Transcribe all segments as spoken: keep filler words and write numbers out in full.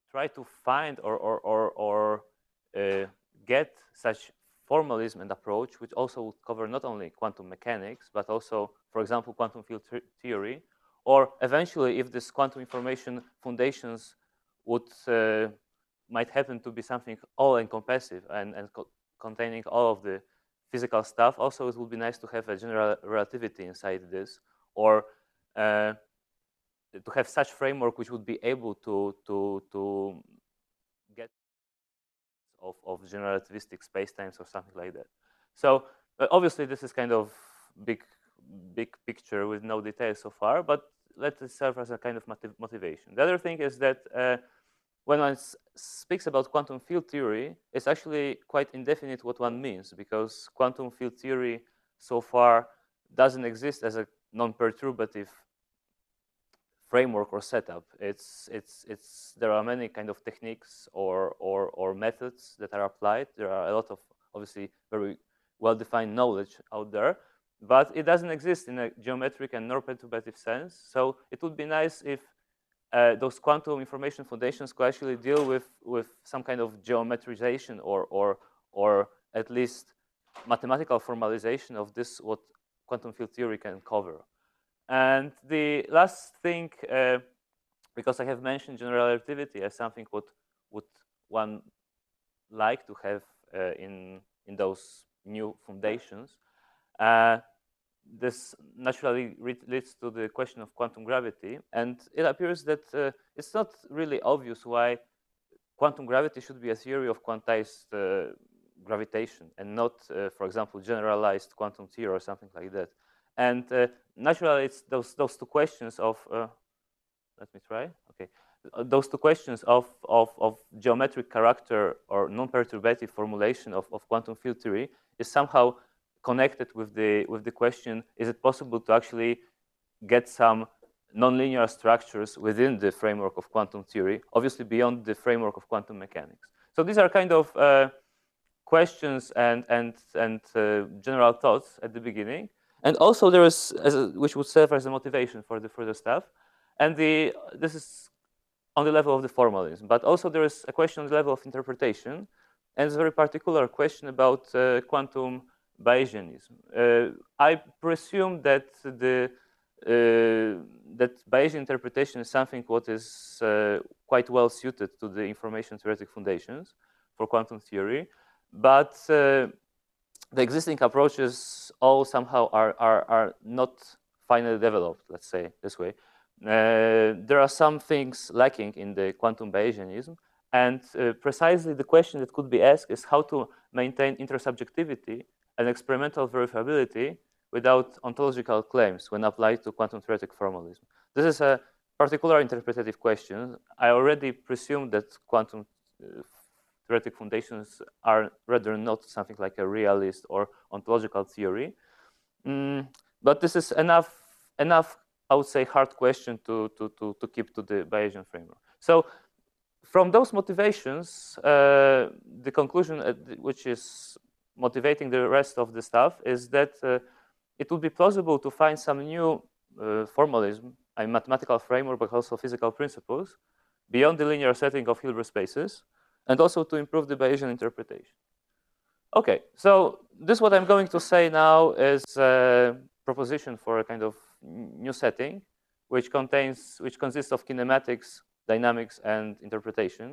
try to find or, or, or, or uh, get such formalism and approach, which also would cover not only quantum mechanics, but also, for example, quantum field theory, or eventually, if this quantum information foundations would uh, might happen to be something all-encompassing and, and co containing all of the physical stuff, also it would be nice to have a general relativity inside this, or uh, to have such framework which would be able to to to get of, of general relativistic spacetimes or something like that. So uh, obviously this is kind of big big picture with no details so far, but let it serve as a kind of motiv motivation. The other thing is that uh, when one speaks about quantum field theory, it's actually quite indefinite what one means, because quantum field theory so far doesn't exist as a non-perturbative framework or setup. It's, it's, it's, there are many kind of techniques or, or, or methods that are applied. There are a lot of, obviously, very well-defined knowledge out there, but it doesn't exist in a geometric and non-perturbative sense. So it would be nice if uh, those quantum information foundations could actually deal with, with some kind of geometrization or, or, or at least mathematical formalization of this, what quantum field theory can cover. And the last thing, uh, because I have mentioned general relativity as something what would one like to have uh, in, in those new foundations, uh, this naturally leads to the question of quantum gravity. And it appears that uh, it's not really obvious why quantum gravity should be a theory of quantized uh, gravitation and not, uh, for example, generalized quantum theory or something like that. And uh, naturally, it's those, those two questions of, uh, let me try, okay. Those two questions of, of, of geometric character or non-perturbative formulation of, of quantum field theory is somehow connected with the, with the question, is it possible to actually get some nonlinear structures within the framework of quantum theory, obviously beyond the framework of quantum mechanics. So these are kind of uh, questions and, and, and uh, general thoughts at the beginning. And also there is, as a, which would serve as a motivation for the further stuff. And the, this is on the level of the formalism, but also there is a question on the level of interpretation. And it's a very particular question about uh, quantum Bayesianism. Uh, I presume that the uh, that Bayesian interpretation is something what is uh, quite well suited to the information theoretic foundations for quantum theory, but uh, the existing approaches all somehow are, are, are not finally developed, let's say this way. Uh, there are some things lacking in the quantum Bayesianism, and uh, precisely the question that could be asked is how to maintain intersubjectivity and experimental verifiability without ontological claims when applied to quantum theoretic formalism. This is a particular interpretative question. I already presume that quantum uh, theoretic foundations are rather not something like a realist or ontological theory. Mm, but this is enough, enough, I would say, hard question to, to, to, to keep to the Bayesian framework. So from those motivations, uh, the conclusion uh, which is motivating the rest of the stuff is that uh, it would be plausible to find some new uh, formalism, a mathematical framework, but also physical principles beyond the linear setting of Hilbert spaces, and also to improve the Bayesian interpretation. Okay, so this what I'm going to say now is a proposition for a kind of new setting, which contains, which consists of kinematics, dynamics, and interpretation.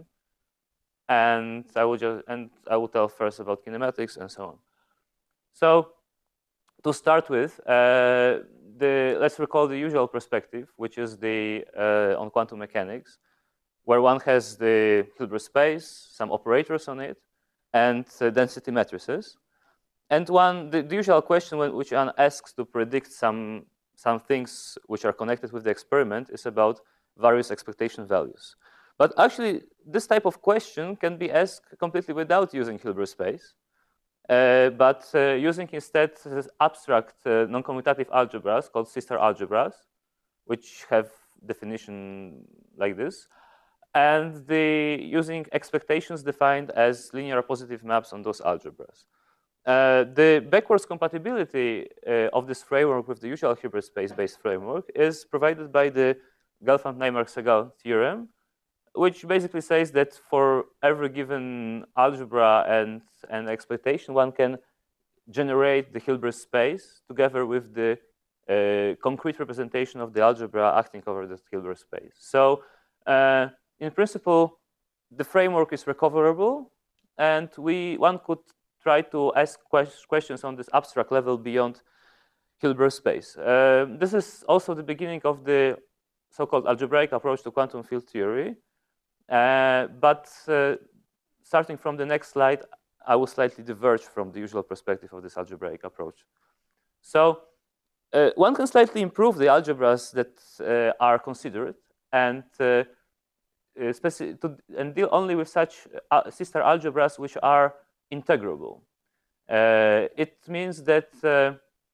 And I will just, and I will tell first about kinematics and so on. So to start with, uh, the let's recall the usual perspective, which is the uh, on quantum mechanics, where one has the Hilbert space, some operators on it, and uh, density matrices. And one, the, the usual question which one asks to predict some, some things which are connected with the experiment is about various expectation values. But actually, this type of question can be asked completely without using Hilbert space, uh, but uh, using instead abstract uh, non-commutative algebras called sister algebras, which have definition like this. And the, using expectations defined as linear positive maps on those algebras. Uh, the backwards compatibility uh, of this framework with the usual Hilbert space-based framework is provided by the Gelfand-Naimark-Segal theorem, which basically says that for every given algebra and, and expectation, one can generate the Hilbert space together with the uh, concrete representation of the algebra acting over the Hilbert space. So uh, in principle, the framework is recoverable, and we one could try to ask questions on this abstract level beyond Hilbert space. Uh, this is also the beginning of the so-called algebraic approach to quantum field theory. Uh, but uh, starting from the next slide, I will slightly diverge from the usual perspective of this algebraic approach. So uh, one can slightly improve the algebras that uh, are considered and, uh, uh, to, and deal only with such uh, sister algebras which are integrable. Uh, it means that, uh,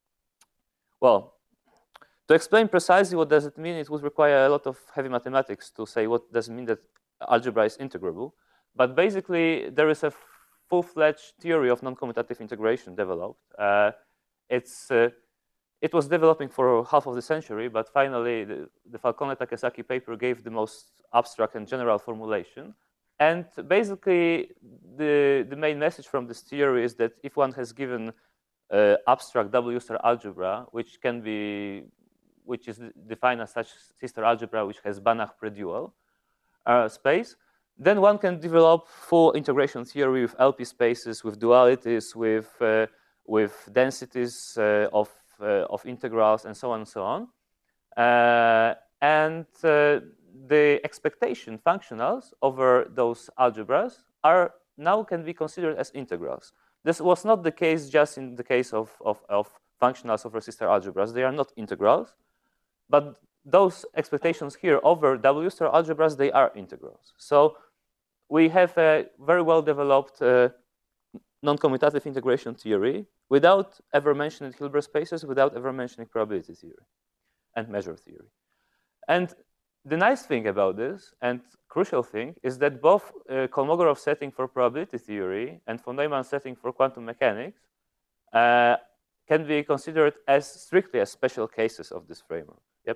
well, to explain precisely what does it mean, it would require a lot of heavy mathematics to say what does it mean that algebra is integrable. But basically, there is a full-fledged theory of non-commutative integration developed. Uh, it's, uh, it was developing for half of the century, but finally, the, the Falcone-Takesaki paper gave the most abstract and general formulation. And basically, the, the main message from this theory is that if one has given uh, abstract W-star algebra, which can be which is defined as such sister algebra, which has Banach predual uh, space, then one can develop full integration theory with L P spaces, with dualities, with uh, with densities uh, of uh, of integrals, and so on and so on. Uh, and uh, the expectation functionals over those algebras are now can be considered as integrals. This was not the case just in the case of of, of functionals over sister algebras. They are not integrals. But those expectations here over W-star algebras, they are integrals. So we have a very well-developed uh, non-commutative integration theory without ever mentioning Hilbert spaces, without ever mentioning probability theory and measure theory. And the nice thing about this, and crucial thing, is that both uh, Kolmogorov setting for probability theory and von Neumann setting for quantum mechanics uh, can be considered as strictly as special cases of this framework. Yep.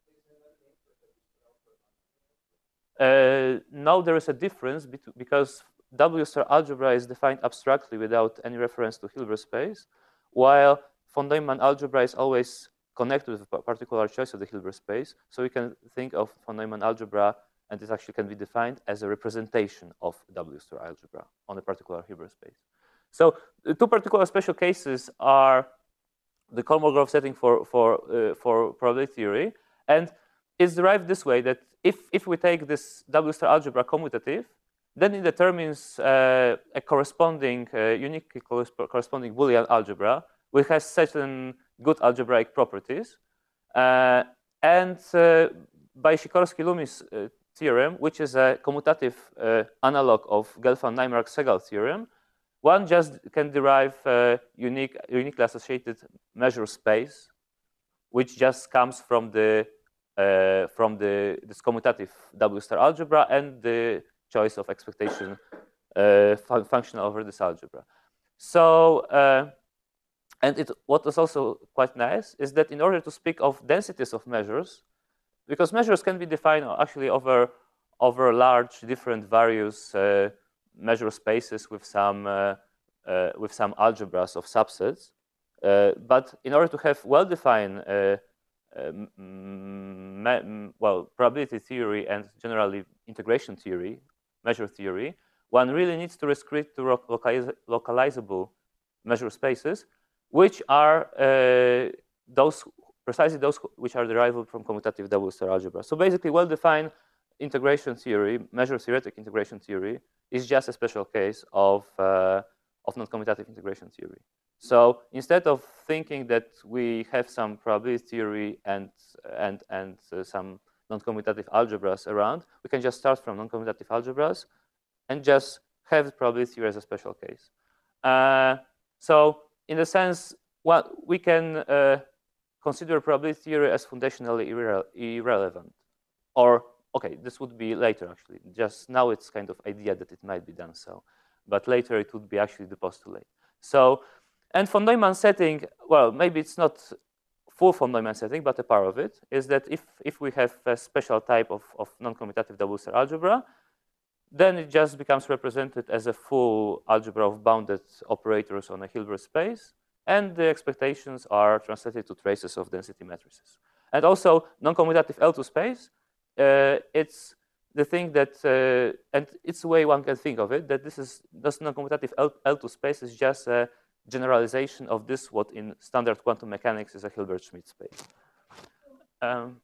Uh, now there is a difference because W-star algebra is defined abstractly without any reference to Hilbert space, while von Neumann algebra is always connected with a particular choice of the Hilbert space. So we can think of von Neumann algebra, and this actually can be defined as a representation of W-star algebra on a particular Hilbert space. So the two particular special cases are the Kolmogorov setting for for uh, for probability theory, and it's derived this way: that if if we take this W-star algebra commutative, then it determines uh, a corresponding uh, uniquely corresponding Boolean algebra which has certain good algebraic properties, uh, and uh, by Sikorski-Loomis uh, theorem, which is a commutative uh, analog of Gelfand-Naimark-Segal theorem, one just can derive a unique, uniquely associated measure space, which just comes from the uh, from the this commutative W-star algebra and the choice of expectation uh, fun function over this algebra. So, uh, and it, what is also quite nice is that in order to speak of densities of measures, because measures can be defined actually over over large different various uh, measure spaces with some uh, uh, with some algebras of subsets. Uh, but in order to have well-defined, uh, um, well, probability theory and generally integration theory, measure theory, one really needs to restrict to localiz localizable measure spaces, which are uh, those precisely those which are derived from commutative W-star algebra. So basically, well-defined integration theory, measure theoretic integration theory, is just a special case of, uh, of non-commutative integration theory. So instead of thinking that we have some probability theory and, and, and uh, some non-commutative algebras around, we can just start from non-commutative algebras and just have probability theory as a special case. Uh, so in a sense, what we can uh, consider probability theory as foundationally irre irrelevant. Or, okay, this would be later actually. Just now it's kind of idea that it might be done so. But later it would be actually the postulate. So, and von Neumann setting, well, maybe it's not full von Neumann setting, but a part of it, is that if, if we have a special type of, of non-commutative double star algebra, then it just becomes represented as a full algebra of bounded operators on a Hilbert space, and the expectations are translated to traces of density matrices. And also, non-commutative L two space, uh, it's the thing that, uh, and it's the way one can think of it, that this is, this non-commutative L two space is just a generalization of this, what in standard quantum mechanics is a Hilbert-Schmidt space. Um,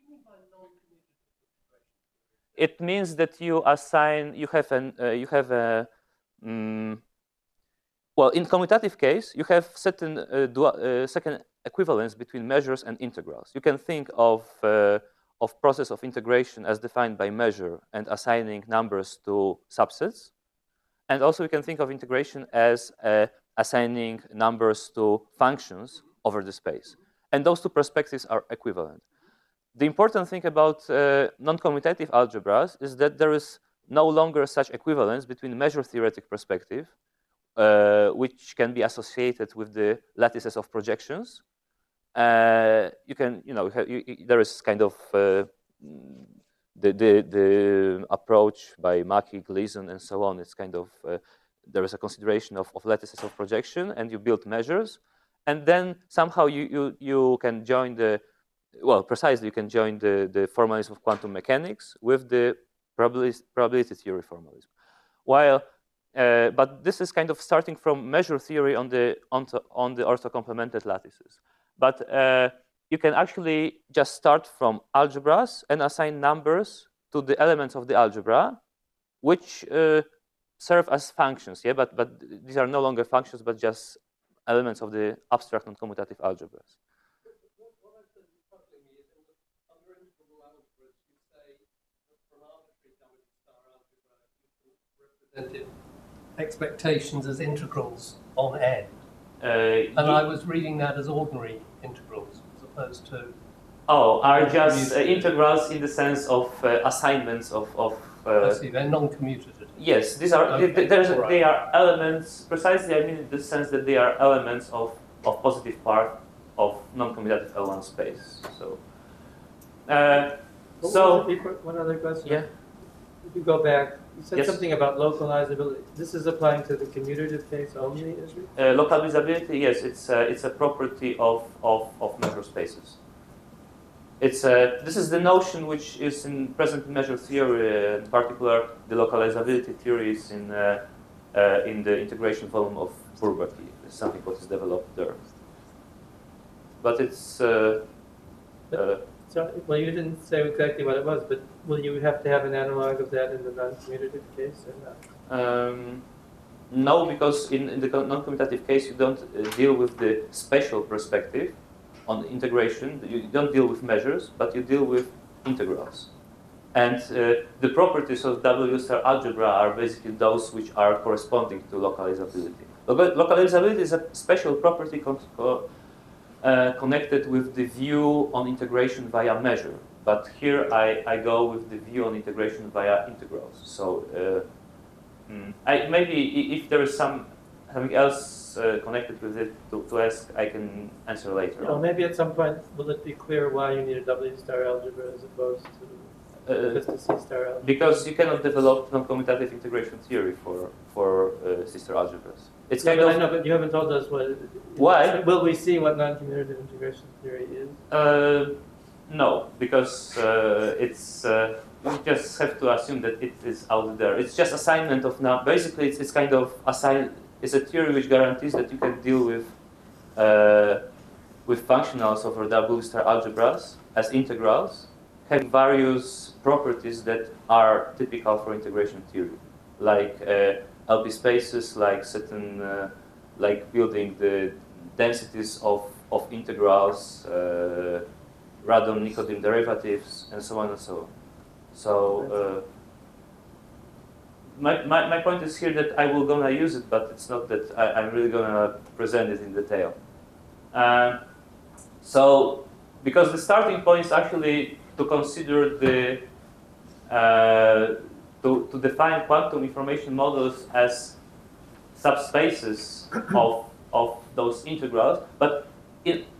it means that you assign, you have an, uh, you have a, um, well, in commutative case, you have certain uh, dual, uh, second equivalence between measures and integrals. You can think of uh, of process of integration as defined by measure and assigning numbers to subsets, and also we can think of integration as uh, assigning numbers to functions over the space. And those two perspectives are equivalent. The important thing about uh, non-commutative algebras is that there is no longer such equivalence between measure theoretic perspective, uh, which can be associated with the lattices of projections. Uh, you can, you know, you, you, there is kind of uh, the, the, the approach by Mackey, Gleason, and so on. It's kind of, uh, there is a consideration of, of lattices of projection, and you build measures. And then somehow you, you, you can join the, well, precisely, you can join the, the formalism of quantum mechanics with the probability, probability theory formalism. While, uh, but this is kind of starting from measure theory on the, on, to, on the orthocomplemented lattices. But uh, you can actually just start from algebras and assign numbers to the elements of the algebra, which uh, serve as functions. Yeah, but but these are no longer functions, but just elements of the abstract non-commutative algebras. What I've been puzzling me is under integral algebras, you say that for an arbitrary double star algebra, you can represent expectations as integrals on n. Uh, and I was reading that as ordinary integrals as opposed to. Oh, are just uh, integrals in the sense of uh, assignments of. of uh, I see, they're non-commutative. Yes, these are. Okay. They, there's, right. They are elements. Precisely, I mean in the sense that they are elements of of positive part of non-commutative L one space. So. Uh, so. One other question. Yeah. If you go back. You said yes. something about localizability. This is applying to the commutative case only, is it? Uh, localizability, yes, it's uh, it's a property of, of, of measure spaces. It's uh, this is the notion which is in present measure theory, uh, in particular the localizability theories in uh, uh, in the integration volume of Bourbaki. It's something what is developed there. But it's. Uh, uh, So, well, you didn't say exactly what it was, but will you have to have an analog of that in the non-commutative case or not? Um, no, because in, in the non-commutative case, you don't uh, deal with the spatial perspective on integration. You don't deal with measures, but you deal with integrals. And uh, the properties of W star algebra are basically those which are corresponding to localizability. Localizability is a special property Uh, connected with the view on integration via measure. But here I, I go with the view on integration via integrals. So uh, mm, I, maybe if there is some something else uh, connected with it to, to ask, I can answer later. Well, maybe at some point will it be clear why you need a W star algebra as opposed to uh, just a C star algebra? Because you cannot develop non-commutative integration theory for for uh, C star algebras. It's yeah, kind but of. I know, but you haven't told us what. Why? Will we see what non-commutative integration theory is? Uh, no, because uh, it's. Uh, we just have to assume that it is out there. It's just assignment of now. Basically, it's, it's kind of assign. It's a theory which guarantees that you can deal with uh, with functionals over W star algebras as integrals, having various properties that are typical for integration theory, like. Uh, L P spaces, like certain, uh, like building the densities of, of integrals, uh, Radon-Nikodym derivatives, and so on and so on. So uh, my, my, my point is here that I will gonna use it, but it's not that I, I'm really gonna present it in detail. Uh, so because the starting point is actually to consider the uh, To, to define quantum information models as subspaces of, of those integrals. But it,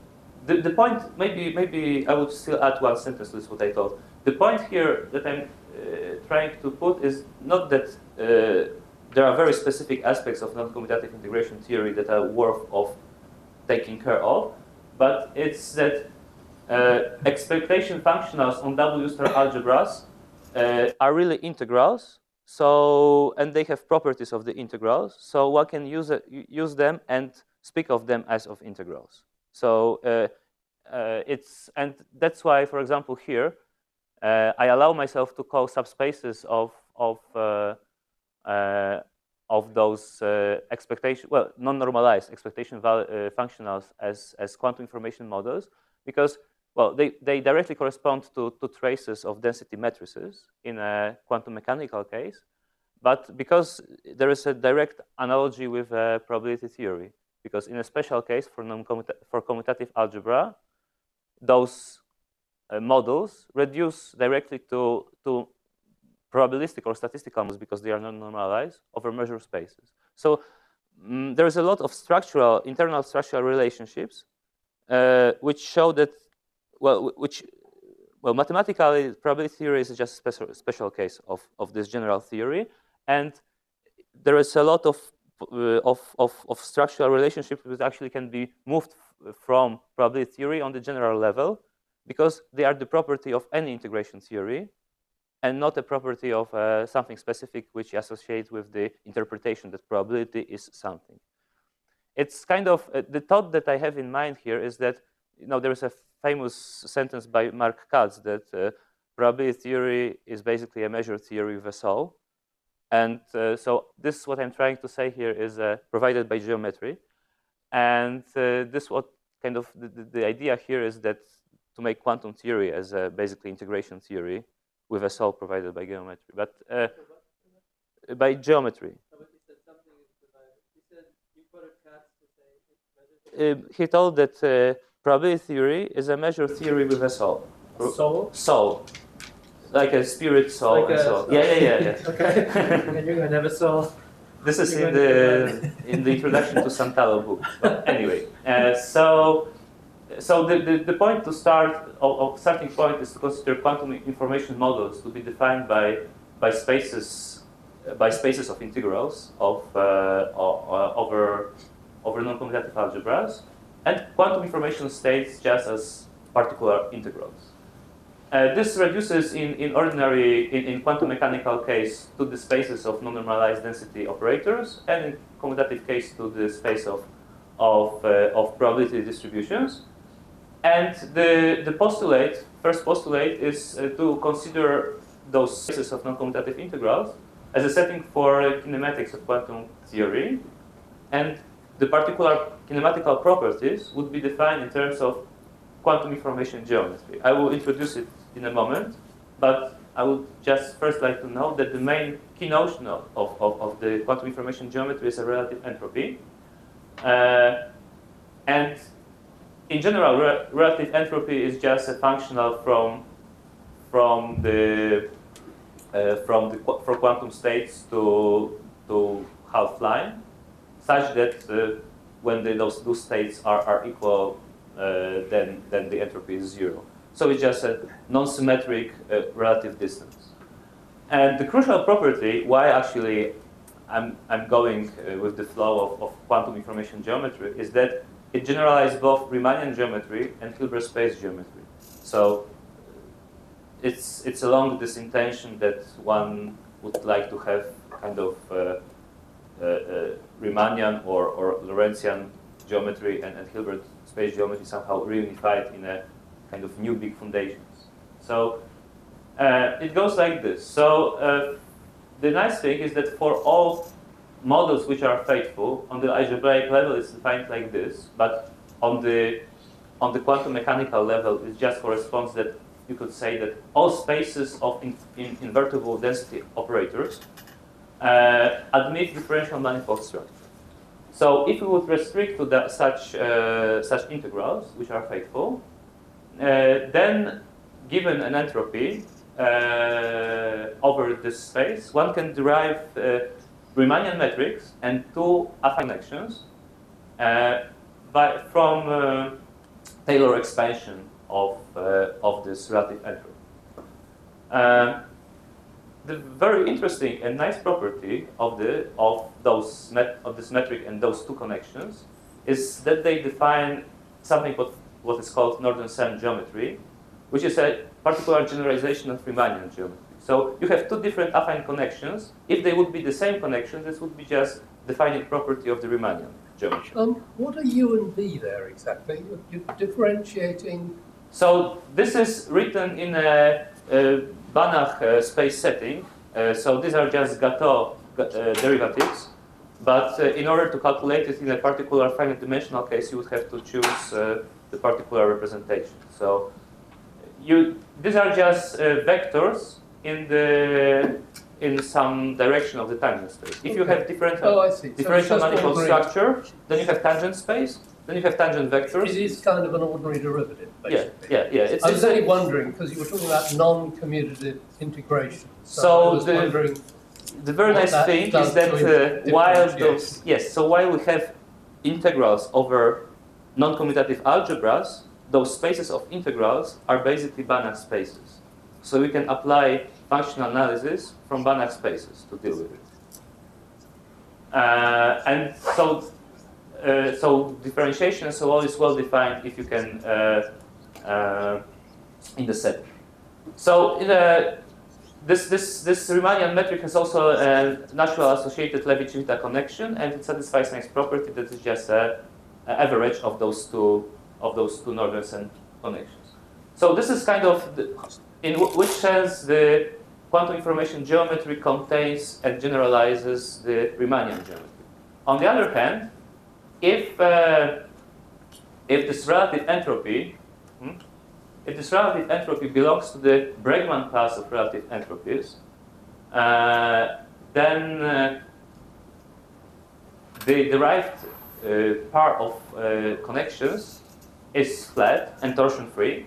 the, the point, maybe, maybe I would still add one sentence to this, what I thought. The point here that I'm uh, trying to put is not that uh, there are very specific aspects of non-commutative integration theory that are worth of taking care of, but it's that uh, expectation functionals on W-star algebras uh, are really integrals. So, and they have properties of the integrals. So one can use it, use them and speak of them as of integrals. So uh, uh, it's, and that's why, for example, here uh, I allow myself to call subspaces of of uh, uh, of those uh, expectation, well, non-normalized expectation uh, functionals as as quantum information models, because well, they, they directly correspond to, to traces of density matrices in a quantum mechanical case. But because there is a direct analogy with uh, probability theory, because in a special case for, non-commuta for commutative algebra, those uh, models reduce directly to, to probabilistic or statistical models because they are non-normalized over measure spaces. So um, there is a lot of structural, internal structural relationships uh, which show that Well, which, well, mathematically, probability theory is just a special, special case of, of this general theory. And there is a lot of, uh, of, of, of structural relationships that actually can be moved from probability theory on the general level because they are the property of any integration theory and not a property of uh, something specific which associates with the interpretation that probability is something. It's kind of, uh, the thought that I have in mind here is that, you know, there is a famous sentence by Mark Katz that uh, probability theory is basically a measure theory with a soul. And uh, so this is what I'm trying to say here is uh, provided by geometry. And uh, this what kind of the, the, the idea here is that to make quantum theory as a basically integration theory with a soul provided by geometry, but uh, by geometry. Uh, he told that uh, probability theory is a measure theory with a soul. Soul? Soul. Like a spirit soul like and a soul. Yeah, yeah, yeah, yeah. Okay. And you're going to have a soul. This is You're in the in the introduction to Santalo book. But anyway, uh, so so the, the, the point to start, of, of starting point is to consider quantum information models to be defined by by spaces uh, by spaces of integrals of uh, uh, over over non-commutative algebras, and quantum information states just as particular integrals. Uh, this reduces in, in ordinary, in, in quantum mechanical case, to the spaces of non-normalized density operators, and in commutative case to the space of, of, uh, of probability distributions. And the, the postulate, first postulate, is uh, to consider those spaces of non-commutative integrals as a setting for kinematics of quantum theory. And the particular kinematical properties would be defined in terms of quantum information geometry. I will introduce it in a moment, but I would just first like to note that the main key notion of, of, of the quantum information geometry is a relative entropy. Uh, and in general, re relative entropy is just a functional from, from the uh, from the for quantum states to to half line, such that uh, when the, those those states are are equal, uh, then then the entropy is zero. So it's just a non-symmetric uh, relative distance. And the crucial property, why actually I'm, I'm going uh, with the flow of, of quantum information geometry, is that it generalizes both Riemannian geometry and Hilbert space geometry. So it's, it's along this intention that one would like to have kind of uh, uh, uh, Riemannian or, or Lorentzian geometry and, and Hilbert space geometry somehow reunified in a kind of new big foundations. So uh, it goes like this. So uh, the nice thing is that for all models which are faithful, on the algebraic level it's defined like this, but on the on the quantum mechanical level it just corresponds that you could say that all spaces of in, in invertible density operators uh, admit differential manifold structure. So if we would restrict to the, such uh, such integrals which are faithful, Uh, then, given an entropy uh, over this space, one can derive uh, Riemannian metrics and two affine connections uh, by, from uh, Taylor expansion of, uh, of this relative entropy. Uh, the very interesting and nice property of, the, of, those met, of this metric and those two connections is that they define something what, what is called Norton-Sem geometry, which is a particular generalization of Riemannian geometry. So you have two different affine connections. If they would be the same connections, this would be just defining property of the Riemannian geometry. Um, what are U and V there exactly? You're, you're differentiating. So this is written in a, a Banach uh, space setting. Uh, so these are just Gateau uh, derivatives. But uh, in order to calculate it in a particular finite dimensional case, you would have to choose uh, the particular representation. So you, these are just uh, vectors in the in some direction of the tangent space. If Okay. you have differential, Oh, I see. So differential it's just manifold ordinary- structure, then you have tangent space, then you have tangent vectors. It is kind of an ordinary derivative, Yeah, basically. yeah, yeah. It's, I was it's only wondering, because you were talking about non-commutative integration. So, So I was the- wondering, The very what nice that thing does is that to uh, while differentiate. those, yes, so while we have integrals over non-commutative algebras, those spaces of integrals are basically Banach spaces. So we can apply functional analysis from Banach spaces to deal with it. Uh, and so, uh, so differentiation and so on is well defined if you can uh, uh, in the set. So in a This, this, this Riemannian metric has also a natural associated Levi-Civita connection, and it satisfies a nice property that is just a, a average of those two of those two Norton-Sem connections. So this is kind of the, in w which sense the quantum information geometry contains and generalizes the Riemannian geometry. On the other hand, if uh, if this relative entropy hmm, If this relative entropy belongs to the Bregman class of relative entropies, uh, then uh, the derived uh, part of uh, connections is flat and torsion-free.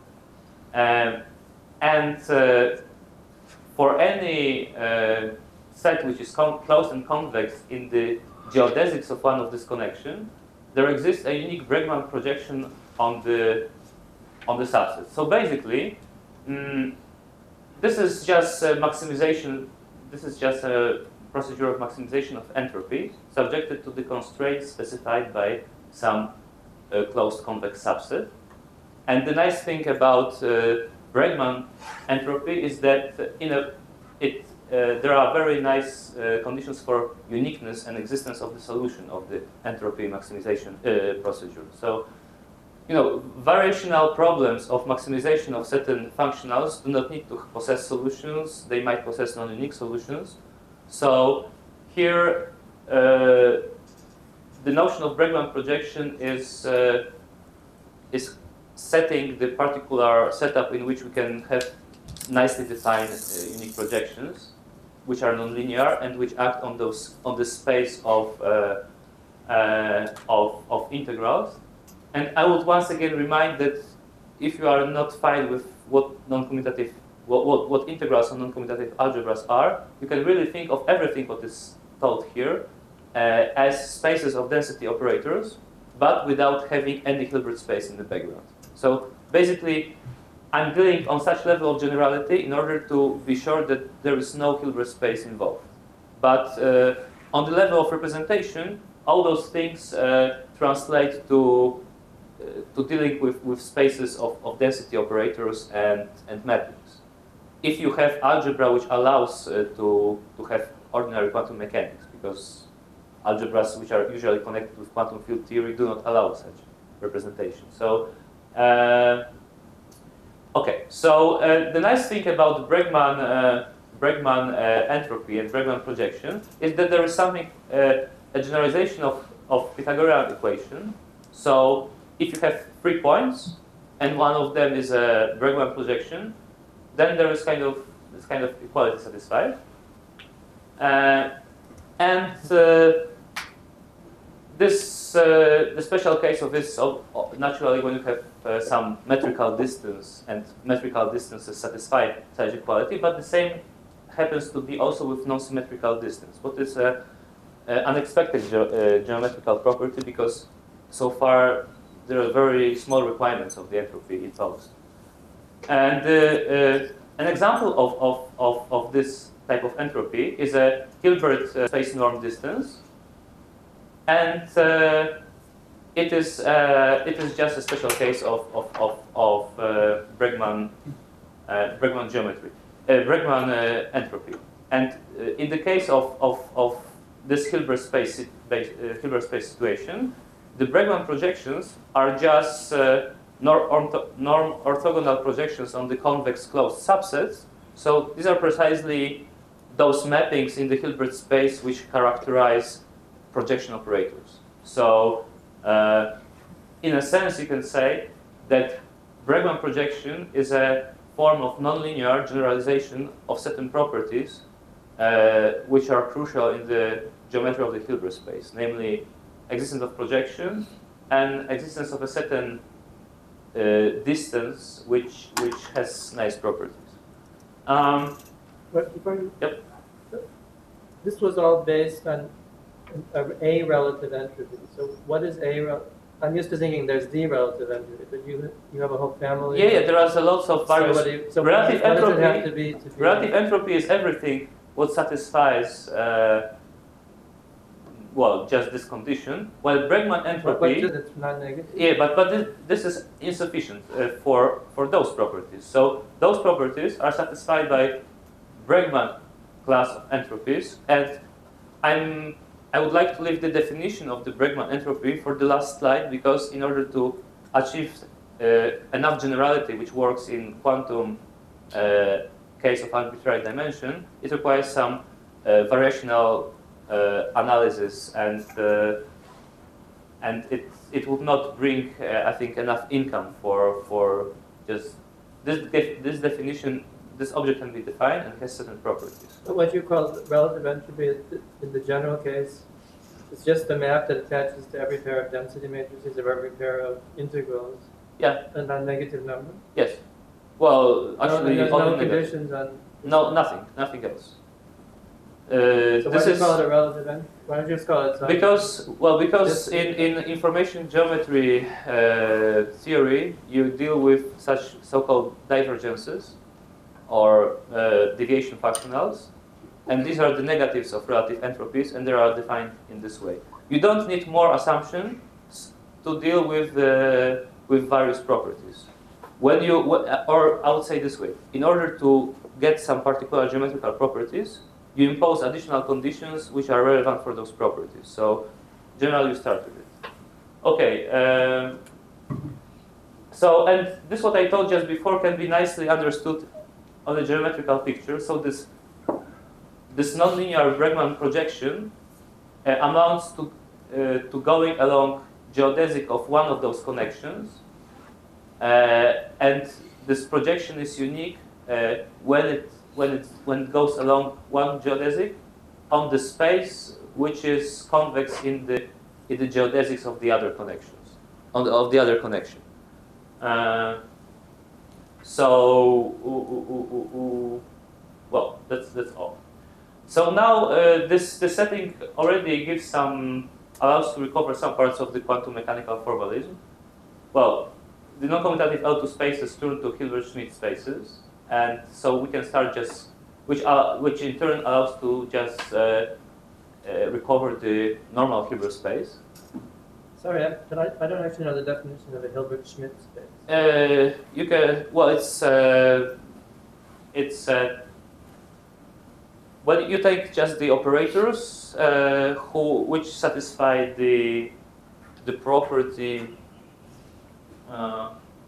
Um, and uh, for any uh, set which is closed and convex in the geodesics of one of this connection, there exists a unique Bregman projection on the on the subset. So basically, um, this is just a maximization, this is just a procedure of maximization of entropy subjected to the constraints specified by some uh, closed convex subset. And the nice thing about uh, Bregman entropy is that in a, it, uh, there are very nice uh, conditions for uniqueness and existence of the solution of the entropy maximization uh, procedure. So, you know, variational problems of maximization of certain functionals do not need to possess solutions. They might possess non-unique solutions. So here, uh, the notion of Bregman projection is uh, is setting the particular setup in which we can have nicely defined uh, unique projections, which are nonlinear and which act on those on the space of uh, uh, of, of integrals. And I would once again remind that if you are not fine with what non-commutative, what, what, what integrals and non-commutative algebras are, you can really think of everything what is told here uh, as spaces of density operators, but without having any Hilbert space in the background. So basically, I'm dealing on such level of generality in order to be sure that there is no Hilbert space involved. But uh, on the level of representation, all those things uh, translate to Uh, to dealing with, with spaces of, of density operators and, and mappings. If you have algebra which allows uh, to, to have ordinary quantum mechanics, because algebras which are usually connected with quantum field theory do not allow such representation. So, uh, okay, so uh, the nice thing about Bregman, uh, Bregman uh, entropy and Bregman projection is that there is something, uh, a generalization of, of Pythagorean equation. So, if you have three points and one of them is a Bregman projection, then there is kind of this kind of equality satisfied. Uh, and uh, this uh, the special case of this of, of naturally when you have uh, some metrical distance and metrical distances satisfy such equality, but the same happens to be also with non-symmetrical distance. What is a, a unexpected ge uh, geometrical property, because so far there are very small requirements of the entropy imposed. And uh, uh, an example of, of, of, of this type of entropy is a Hilbert uh, space norm distance. And uh, it is uh, it is just a special case of of of, of uh, Bregman uh, Bregman geometry, uh, Bregman uh, entropy. And uh, in the case of of, of this Hilbert space uh, Hilbert space situation, the Bregman projections are just uh, norm, ortho norm orthogonal projections on the convex closed subsets. So these are precisely those mappings in the Hilbert space which characterize projection operators. So, uh, in a sense, you can say that Bregman projection is a form of nonlinear generalization of certain properties uh, which are crucial in the geometry of the Hilbert space, namely existence of projection and existence of a certain uh, distance which which has nice properties. Um, But before you, yep. This was all based on a relative entropy. So what is a? Rel I'm used to thinking there's the relative entropy, but you you have a whole family. Yeah, yeah. There are lots of various. So, you, so relative what entropy. Does it have to be, to be relative entropy is everything what satisfies. Uh, well, just this condition. While Bregman entropy. But it's non-negative. Yeah, but but this, this is insufficient uh, for for those properties. So those properties are satisfied by Bregman class of entropies, and I'm. I would like to leave the definition of the Bregman entropy for the last slide, because in order to achieve uh, enough generality which works in quantum uh, case of arbitrary dimension, it requires some uh, variational uh, analysis, and uh, and it it would not bring, uh, I think, enough income for for just this def this definition. This object can be defined and has certain properties. But what you call relative entropy in the general case, it's just a map that attaches to every pair of density matrices of every pair of integrals. Yeah. A non-negative number. Yes. Well, actually, no, there's all no negative. conditions on. No, nothing, nothing else. Uh, so this why do is you call it a relative entropy? Why don't you just call it something? Because, well, because in, in information geometry uh, theory, you deal with such so-called divergences, or uh, deviation fractionals, and these are the negatives of relative entropies, and they are defined in this way. You don't need more assumptions to deal with uh, with various properties. When you, or I would say this way: in order to get some particular geometrical properties, you impose additional conditions which are relevant for those properties. So, generally, you start with it. Okay. Um, so, and this what I told just before can be nicely understood on a geometrical picture. So this this nonlinear Bregman projection uh, amounts to uh, to going along geodesic of one of those connections, uh, and this projection is unique uh, when it when it when it goes along one geodesic on the space which is convex in the in the geodesics of the other connections on the, of the other connection. Uh, So, ooh, ooh, ooh, ooh. Well, that's that's all. So now uh, this the setting already gives some allows to recover some parts of the quantum mechanical formalism. Well, the non-commutative L two spaces turn to Hilbert-Schmidt spaces, and so we can start just which uh, which in turn allows to just uh, uh, recover the normal Hilbert space. Sorry, I, but I, I don't actually know the definition of a Hilbert-Schmidt space. Uh, you can, well, it's, uh, it's, uh, well, you take just the operators uh, who, which satisfy the, the property, uh,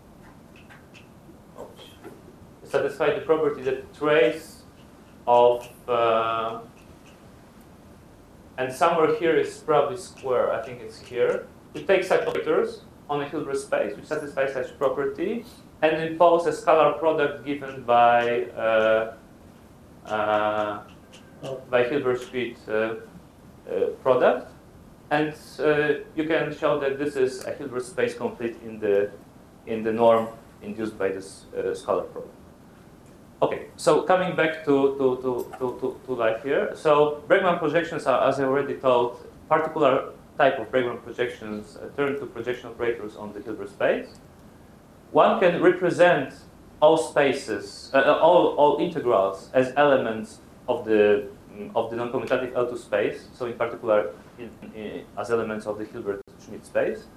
satisfy the property that trace of, uh, and somewhere here is probably square, I think it's here. You take such operators on a Hilbert space which satisfy such property and impose a scalar product given by uh, uh, by Hilbert-Schmidt uh, uh, product, and uh, you can show that this is a Hilbert space complete in the in the norm induced by this uh, scalar product. Okay, so coming back to to, to, to, to to life here. So Bregman projections are, as I already told, particular type of Bregman projections uh, turn to projection operators on the Hilbert space, one can represent all spaces, uh, all, all integrals as elements of the of the non-commutative L two space. So in particular, in, in, as elements of the Hilbert-Schmidt space.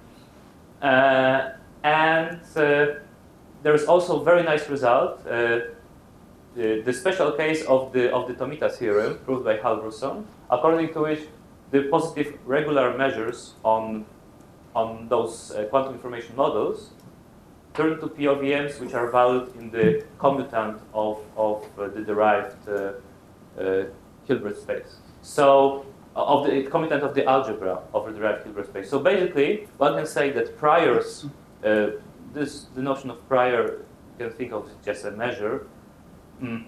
Uh, and uh, there is also a very nice result. Uh, the, the special case of the of the Tomita theorem proved by Halvorson, according to which the positive regular measures on on those uh, quantum information models turn to P O V Ms which are valid in the commutant of of uh, the derived uh, uh, Hilbert space. So uh, of the commutant of the algebra of the derived Hilbert space. So basically, one can say that priors. Uh, this the notion of prior you can think of it just a measure. Mm.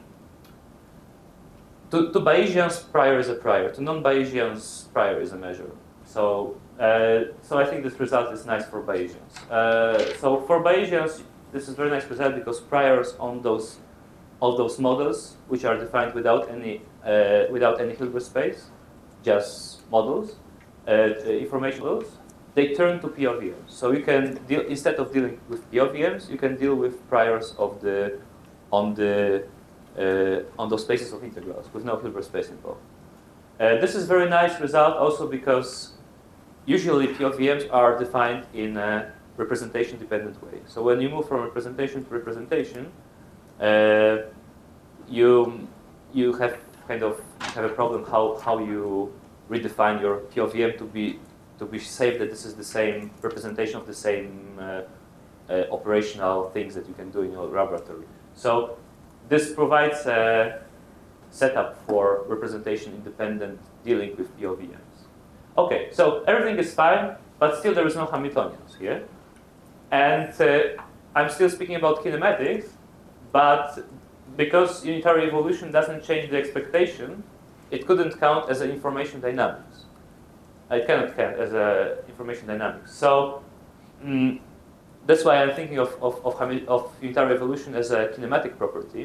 To, to Bayesians, prior is a prior. To non-Bayesians, prior is a measure. So, uh, so I think this result is nice for Bayesians. Uh, so for Bayesians, this is a very nice result because priors on those, all those models, which are defined without any, uh, without any Hilbert space, just models, uh, information models, they turn to P O V Ms. So you can deal instead of dealing with P O V Ms, you can deal with priors of the, on the. Uh, on those spaces of integrals with no Hilbert space involved. Uh, this is a very nice result also because usually P O V Ms are defined in a representation-dependent way. So when you move from representation to representation, uh, you you have kind of have a problem how how you redefine your P O V M to be to be safe that this is the same representation of the same uh, uh, operational things that you can do in your laboratory. So this provides a setup for representation-independent dealing with P O V Ms. Okay, so everything is fine, but still there is no Hamiltonians here. And uh, I'm still speaking about kinematics, but because unitary evolution doesn't change the expectation, it couldn't count as an information dynamics. It cannot count as a information dynamics. So mm, that's why I'm thinking of, of, of, of unitary evolution as a kinematic property.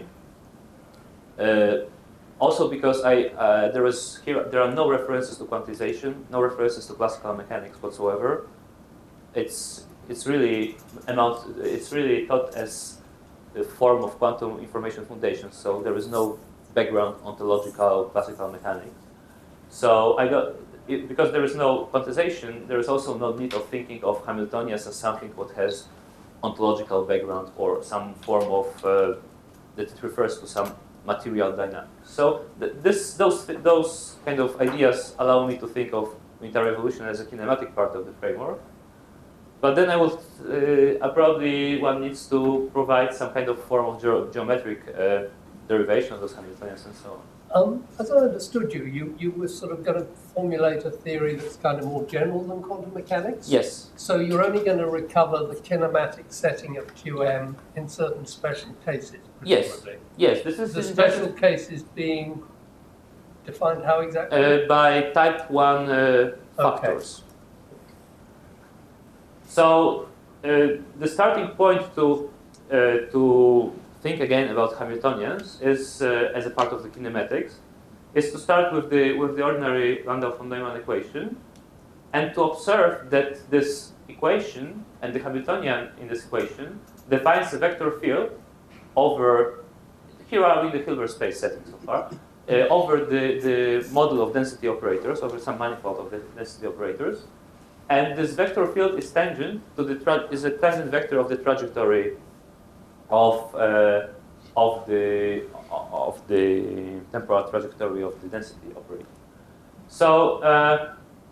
Uh, also because I, uh, there, is here, there are no references to quantization, no references to classical mechanics whatsoever. It's, it's, really, amount, it's really taught as a form of quantum information foundation, so there is no background ontological classical mechanics. So I got, it, because there is no quantization, there is also no need of thinking of Hamiltonians as something what has ontological background or some form of uh, that it refers to some material dynamics. So th this, those, those kind of ideas allow me to think of unitary evolution as a kinematic part of the framework. But then I will uh, probably one needs to provide some kind of form of ge geometric uh, derivation of those Hamiltonians and so on. Um, as I understood you, you, you were sort of going to formulate a theory that's kind of more general than quantum mechanics? Yes. So you're only going to recover the kinematic setting of Q M in certain special cases, presumably? Yes. Yes, this is the special cases being defined how exactly? Uh, by type one uh, factors. Okay. So uh, the starting point to uh, to think again about Hamiltonians is uh, as a part of the kinematics is to start with the with the ordinary Landau von Neumann equation and to observe that this equation and the Hamiltonian in this equation defines a vector field over, here are in the Hilbert space setting so far, uh, over the, the model of density operators, over some manifold of the density operators. And this vector field is tangent to the tra is a tangent vector of the trajectory of uh, of the of the temporal trajectory of the density operator. So uh,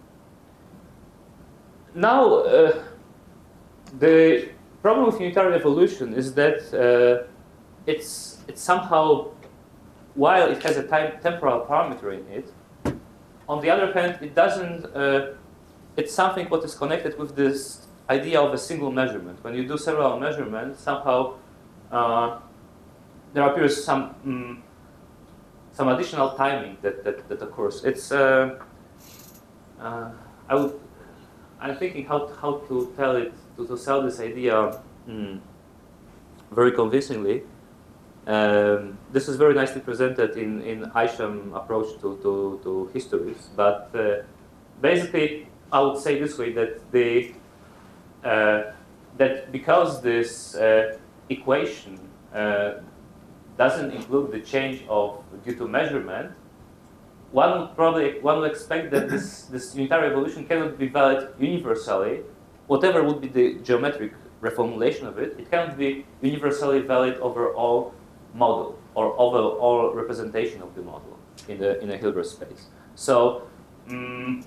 now uh, the problem with unitary evolution is that uh, it's it's somehow, while it has a time temporal parameter in it, on the other hand it doesn't. Uh, It's something what is connected with this idea of a single measurement. When you do several measurements, somehow uh, there appears some um, some additional timing that that, that occurs. It's uh, uh, I would I'm thinking how how to tell it to, to sell this idea um, very convincingly. Um, this is very nicely presented in in Isham approach to to, to histories, but uh, basically. I would say this way, that the uh, that because this uh, equation uh, doesn't include the change of due to measurement, one would probably one would expect that this this unitary evolution cannot be valid universally. Whatever would be the geometric reformulation of it, it cannot be universally valid over all model or over all representation of the model in the in a Hilbert space. So um,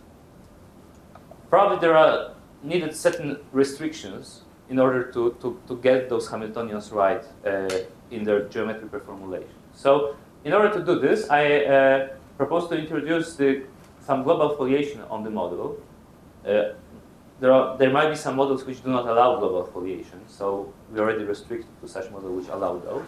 probably there are needed certain restrictions in order to, to, to get those Hamiltonians right uh, in their geometric reformulation. So in order to do this, I uh, propose to introduce the, some global foliation on the model. Uh, there, are, there might be some models which do not allow global foliation, so we already restricted to such models which allow those.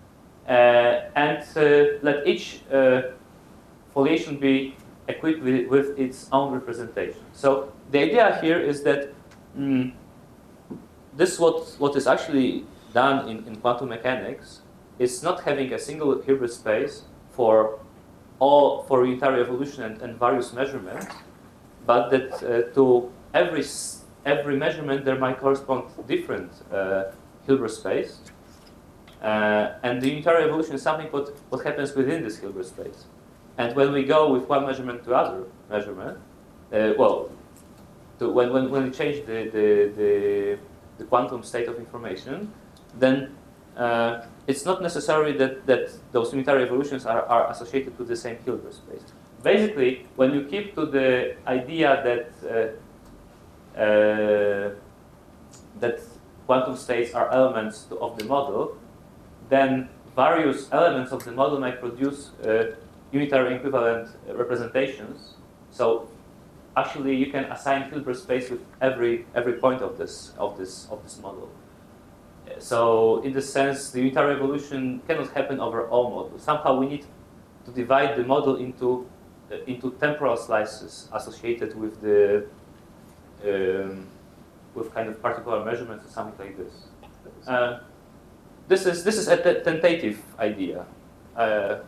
Uh, and uh, let each uh, foliation be equipped with, with its own representation. So the idea here is that mm, this what what is actually done in, in quantum mechanics is not having a single Hilbert space for all for unitary evolution and, and various measurements, but that uh, to every every measurement there might correspond different uh, Hilbert space, uh, and the unitary evolution is something what what happens within this Hilbert space. And when we go with one measurement to other measurement, uh, well, to when, when, when we change the, the, the, the quantum state of information, then uh, it's not necessary that, that those unitary evolutions are, are associated to the same Hilbert space. Basically, when you keep to the idea that uh, uh, that quantum states are elements to, of the model, then various elements of the model might produce uh, unitary equivalent representations. So actually you can assign Hilbert space with every every point of this of this of this model. So in this sense, the unitary evolution cannot happen over all models. Somehow we need to divide the model into uh, into temporal slices associated with the um, with kind of particular measurements or something like this. Uh, this is this is a tentative idea. Uh,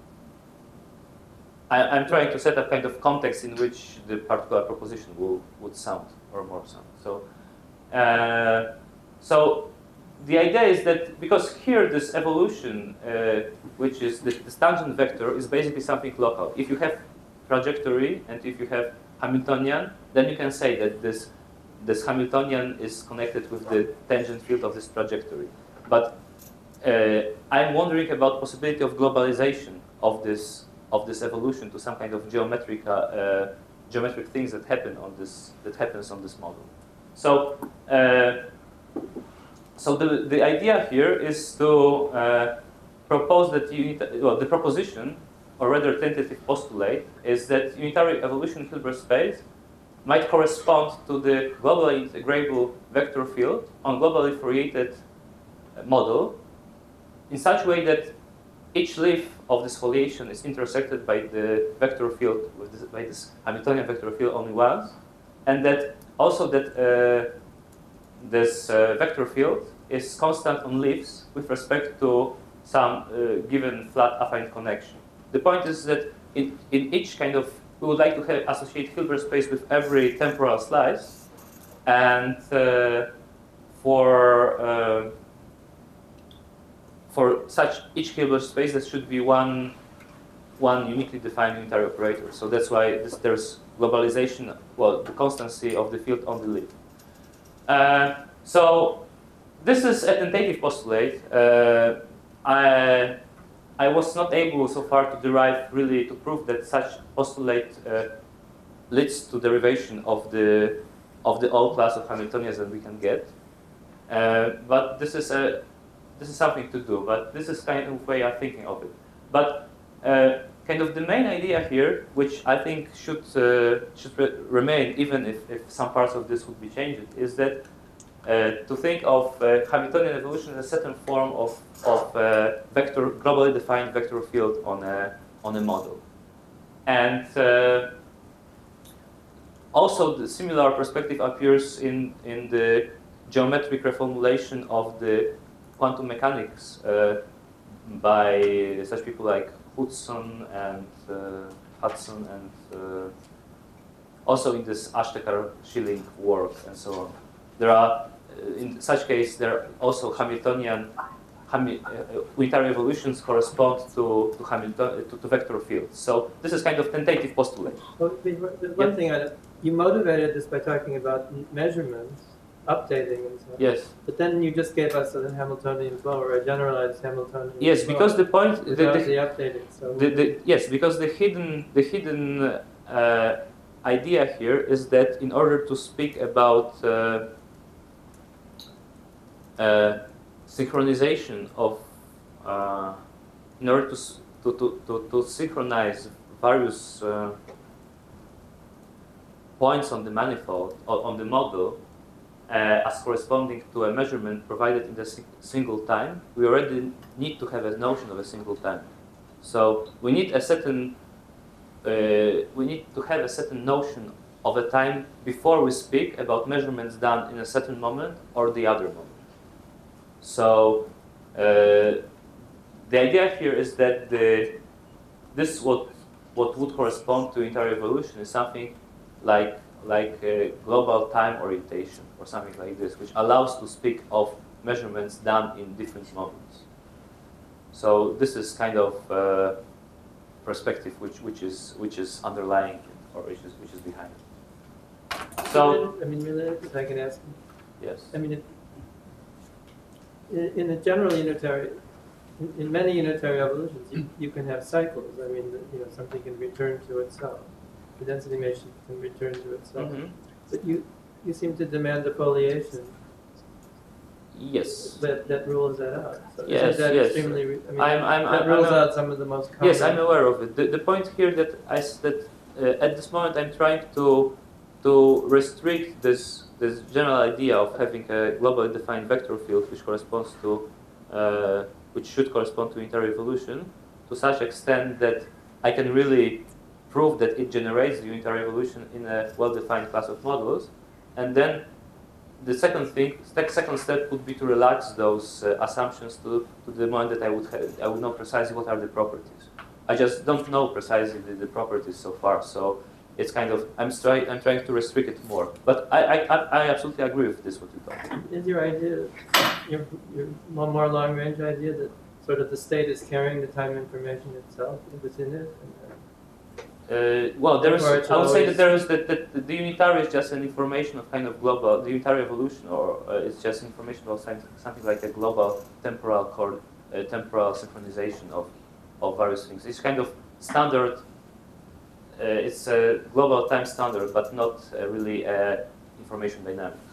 I, I'm trying to set a kind of context in which the particular proposition will, would sound or more sound. So, uh, so the idea is that because here this evolution, uh, which is the, the tangent vector, is basically something local. If you have trajectory and if you have Hamiltonian, then you can say that this this Hamiltonian is connected with the tangent field of this trajectory. But uh, I'm wondering about possibility of globalization of this. of this evolution to some kind of geometric, uh, geometric things that happen on this, that happens on this model. So, uh, so the, the idea here is to uh, propose that unit, well, the proposition, or rather tentative postulate, is that unitary evolution Hilbert space might correspond to the globally integrable vector field on globally foliated model in such a way that each leaf of this foliation is intersected by the vector field, with this, by this Hamiltonian vector field only once, and that also that uh, this uh, vector field is constant on leaves with respect to some uh, given flat affine connection. The point is that in, in each kind of, we would like to have associate Hilbert space with every temporal slice, and uh, for uh, for such each Hilbert space, there should be one, one uniquely defined unitary operator. So that's why this, there's globalization, well, the constancy of the field on the leaf. Uh, so this is a tentative postulate. Uh, I, I was not able so far to derive really to prove that such postulate uh, leads to derivation of the of the all class of Hamiltonians that we can get. Uh, but this is a This is something to do, but this is kind of way I'm thinking of it. But uh, kind of the main idea here, which I think should uh, should re remain even if, if some parts of this would be changed, is that uh, to think of uh, Hamiltonian evolution as a certain form of of uh, vector globally defined vector field on a on a model, and uh, also the similar perspective appears in in the geometric reformulation of the quantum mechanics uh, by such people like Hudson and uh, Hudson and uh, also in this Ashtekar-Schilling work and so on. There are, uh, in such case, there are also Hamiltonian, Hami, uh, unitary evolutions correspond to, to, Hamilton, to, to vector fields. So this is kind of tentative postulate. Well, there's one Yeah. thing, I, you motivated this by talking about measurements, updating and so on. Yes. But then you just gave us a Hamiltonian flow, or a generalized Hamiltonian Yes, flow because the point, the, without the, the updating. So The, the, yes, because the hidden, the hidden uh, idea here is that in order to speak about uh, uh, synchronization of, uh, in order to, to, to, to, to synchronize various uh, points on the manifold, or on the model, uh, as corresponding to a measurement provided in the si single time, we already need to have a notion of a single time. So we need a certain, uh, we need to have a certain notion of a time before we speak about measurements done in a certain moment or the other moment. So uh, the idea here is that the, this what what would correspond to entire evolution is something like like a global time orientation or something like this, which allows to speak of measurements done in different moments. So this is kind of uh, perspective which which is which is underlying it, or which is which is behind it. So I mean, really, if I can ask. yes, I mean, it, in, in a general unitary, in, in many unitary evolutions, you, you can have cycles. I mean, you know, something can return to itself. The density matrix can return to itself. mm-hmm. But you, you seem to demand a foliation yes, that, that rules that out. So Yes, isn't that yes. extremely? Re- I mean, I'm I'm that I'm, rules I'm out some of the most common. Yes, I'm aware of it. The, the point here that I s- that uh, at this moment I'm trying to to restrict this this general idea of having a globally defined vector field which corresponds to uh, which should correspond to entire evolution to such extent that I can really prove that it generates the unitary evolution in a well-defined class of models, and then the second thing, the second step would be to relax those uh, assumptions to, to the moment that I would have, I would know precisely what are the properties. I just don't know precisely the, the properties so far, so it's kind of I'm trying I'm trying to restrict it more. But I I, I I absolutely agree with this what you thought. Is your idea, your, your more more long range idea that sort of the state is carrying the time information itself within it? And, uh, Uh, well, there is. Or it's I would say always- that there is that, that the unitary is just an information of kind of global. The unitary evolution, or uh, it's just information about something, something like a global temporal cord, uh, temporal synchronization of of various things. It's kind of standard. Uh, it's a global time standard, but not uh, really uh, information dynamics.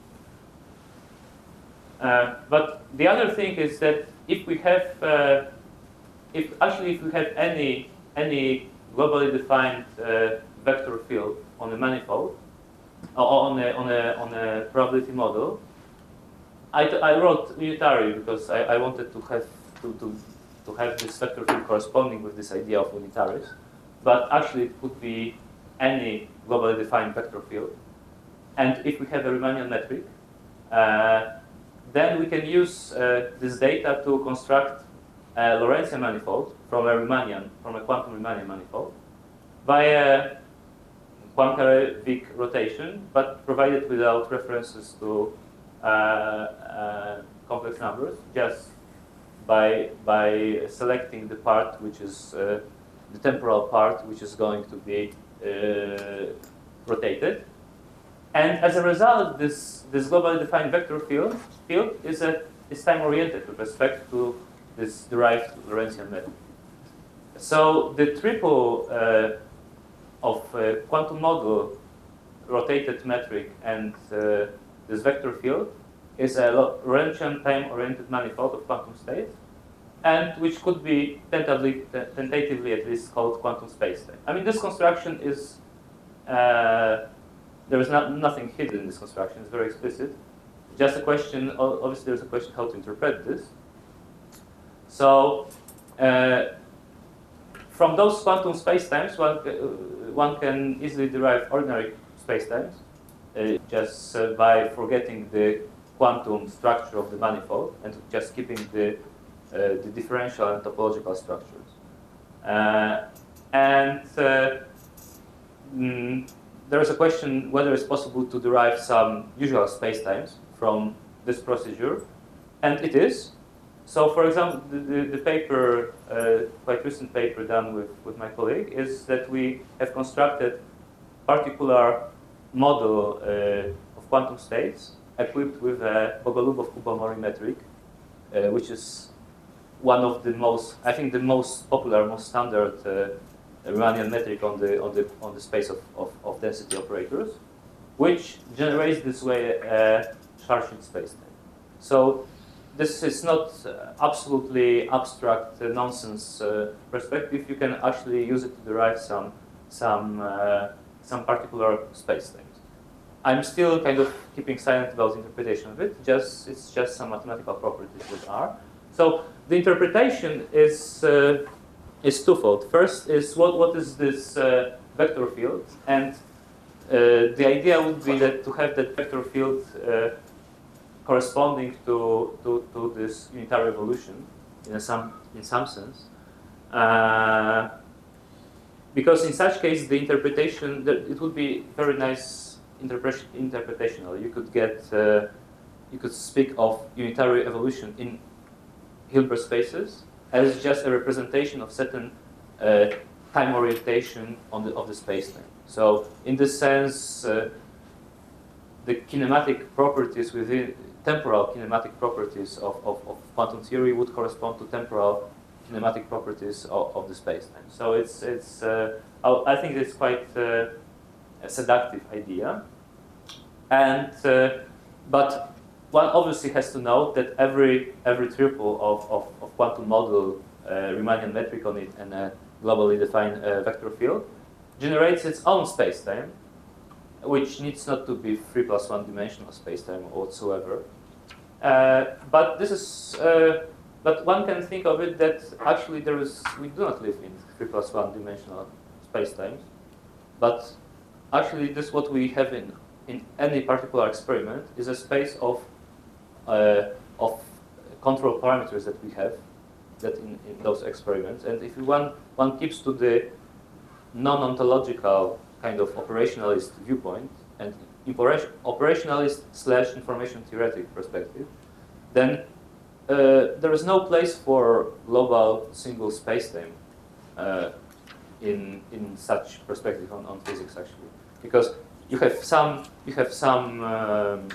Uh, but the other thing is that if we have, uh, if actually if we have any any globally defined uh, vector field on a manifold, or on a, on a, on a probability model. I, I wrote unitary because I, I wanted to have to, to, to have this vector field corresponding with this idea of unitaries, but actually it could be any globally defined vector field. And if we have a Riemannian metric, uh, then we can use uh, this data to construct a Lorentzian manifold from a Riemannian, from a quantum Riemannian manifold via Poincare-Wick rotation, but provided without references to uh, uh, complex numbers, just by by selecting the part which is uh, the temporal part which is going to be uh, rotated. And as a result, this this globally defined vector field field is a is time oriented with respect to this derived Lorentzian method. So the triple uh, of uh, quantum model, rotated metric, and uh, this vector field is a Lorentzian time-oriented manifold of quantum states, and which could be tentatively, tentatively at least called quantum spacetime. I mean, this construction is uh, there is not nothing hidden in this construction. It's very explicit. Just a question. Obviously, there's a question how to interpret this. So, uh, from those quantum spacetimes, one, uh, one can easily derive ordinary spacetimes uh, just uh, by forgetting the quantum structure of the manifold and just keeping the, uh, the differential and topological structures. Uh, and uh, mm, there is a question whether it's possible to derive some usual spacetimes from this procedure, and it is. So, for example, the, the, the paper, uh, quite recent paper done with, with my colleague, is that we have constructed particular model uh, of quantum states equipped with a Bogolubov-Kubamori metric, uh, which is one of the most, I think, the most popular, most standard uh, Riemannian metric on the on the on the space of, of, of density operators, which generates this way a Schwarzschild spacetime. So this is not uh, absolutely abstract uh, nonsense uh, perspective. You can actually use it to derive some some uh, some particular spacetimes. I'm still kind of keeping silent about the interpretation of it. Just it's just some mathematical properties that are. So the interpretation is. Uh, is twofold. First is what, what is this uh, vector field, and uh, the idea would be that to have that vector field uh, corresponding to, to, to this unitary evolution in, a some, in some sense. Uh, because in such case the interpretation, it would be very nice interpret interpretational. You could get, uh, you could speak of unitary evolution in Hilbert spaces as just a representation of certain uh, time orientation on the, of the spacetime. So in this sense, uh, the kinematic properties within, temporal kinematic properties of, of, of quantum theory would correspond to temporal kinematic properties of, of the spacetime. So it's, it's uh, I think it's quite uh, a seductive idea. And, uh, but one obviously has to note that every every triple of, of, of quantum model uh, Riemannian metric on it and a globally defined uh, vector field generates its own spacetime, which needs not to be three plus one dimensional spacetime whatsoever. Uh, but this is, uh, but one can think of it that actually there is, we do not live in three plus one dimensional spacetimes, but actually this what we have in in any particular experiment is a space of Uh, of control parameters that we have that in, in those experiments. And if one, one keeps to the non-ontological kind of operationalist viewpoint and operationalist slash information theoretic perspective, then uh, there is no place for global single spacetime uh, in, in such perspective on, on physics actually. Because you have some, you have some um,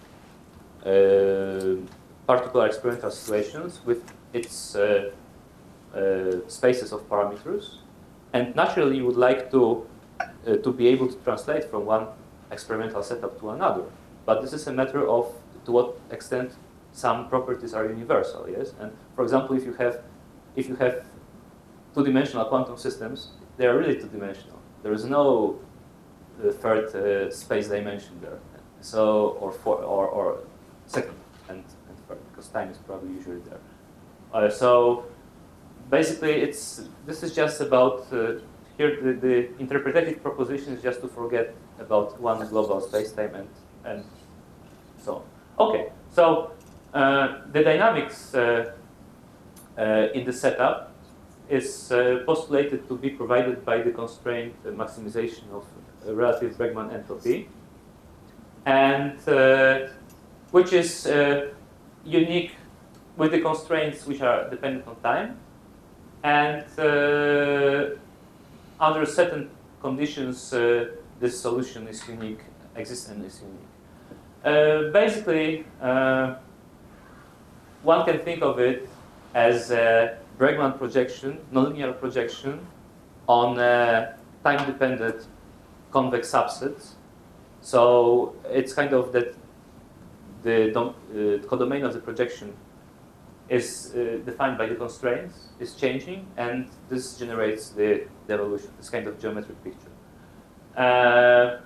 Uh, particular experimental situations with its uh, uh, spaces of parameters, and naturally you would like to uh, to be able to translate from one experimental setup to another. But this is a matter of to what extent some properties are universal. Yes, and for example, if you have if you have two-dimensional quantum systems, they are really two-dimensional. There is no uh, third uh, space dimension there. So or four or or second and, and third, because time is probably usually there. Uh, so basically, it's this is just about uh, here. The, the interpretative proposition is just to forget about one global spacetime and and so on. Okay, so uh, the dynamics uh, uh, in the setup is uh, postulated to be provided by the constraint uh, maximization of uh, relative Bregman entropy, and uh, which is uh, unique with the constraints which are dependent on time, and uh, under certain conditions uh, this solution is unique, exists and is unique. Uh, basically, uh, one can think of it as a Bregman projection, nonlinear projection on a time-dependent convex subset. So it's kind of that the dom uh, codomain of the projection is uh, defined by the constraints, is changing, and this generates the, the evolution, this kind of geometric picture. Uh,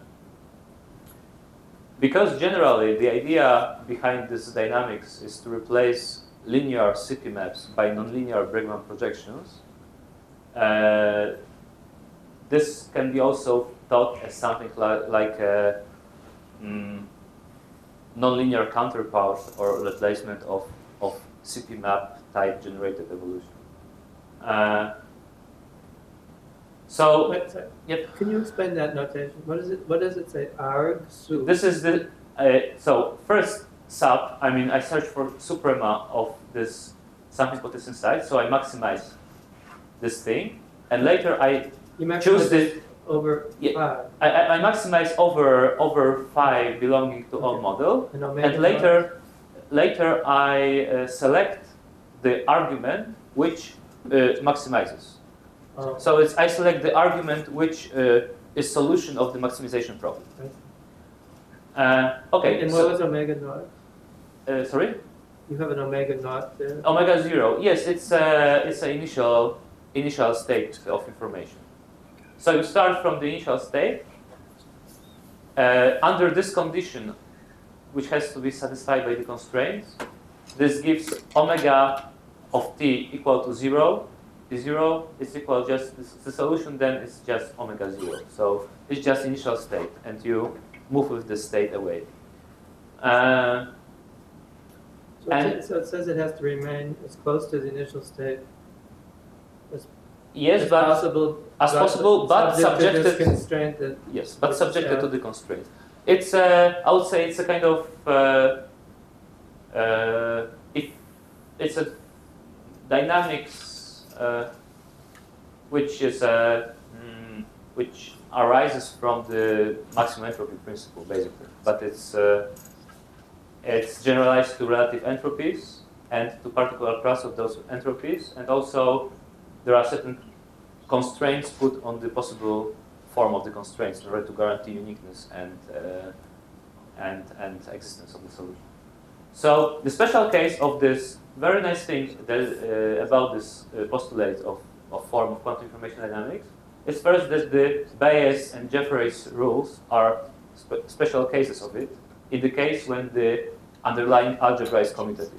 because generally the idea behind this dynamics is to replace linear C P maps by nonlinear Bregman projections, uh, this can be also thought as something li like a mm, nonlinear counterpart or replacement of, of C P map type generated evolution. Uh, So, Wait, sorry. yep. Can you explain that notation? What is it? What does it say? Arg su. This is the, uh, so first sub, I mean, I search for suprema of this something what is inside, so I maximize this thing, and later I You maximize choose the, it over Yeah. five. I, I, I maximize over over phi belonging to all Okay. model, And omega and later later I uh, select the argument which uh, maximizes. Oh, So it's I select the argument which uh, is solution of the maximization problem. I see. Uh, okay. And so, what was omega naught? uh, sorry. You have an omega naught there. Omega zero. Yes, it's uh, it's an initial initial state of information. So you start from the initial state. Uh, under this condition, which has to be satisfied by the constraints, this gives omega of t equal to zero. The zero is equal just the solution. Then is just omega zero. So it's just initial state, and you move with the state away. Uh, So, and- it, so it says it has to remain as close to the initial state as, yes, as but possible. as possible, but subject to subjected. this constraint that Yes, but Which, subjected uh, to the constraints. It's, uh, I would say, it's a kind of, uh, uh, if it's a dynamics uh, which is uh, mm, which arises from the maximum entropy principle, basically. But it's uh, it's generalized to relative entropies and to particular class of those entropies, and also there are certain constraints put on the possible form of the constraints in order to guarantee uniqueness and uh, and and existence of the solution. So the special case of this very nice thing that, uh, about this uh, postulate of, of form of quantum information dynamics is first that the Bayes and Jeffreys rules are spe special cases of it in the case when the underlying algebra is commutative.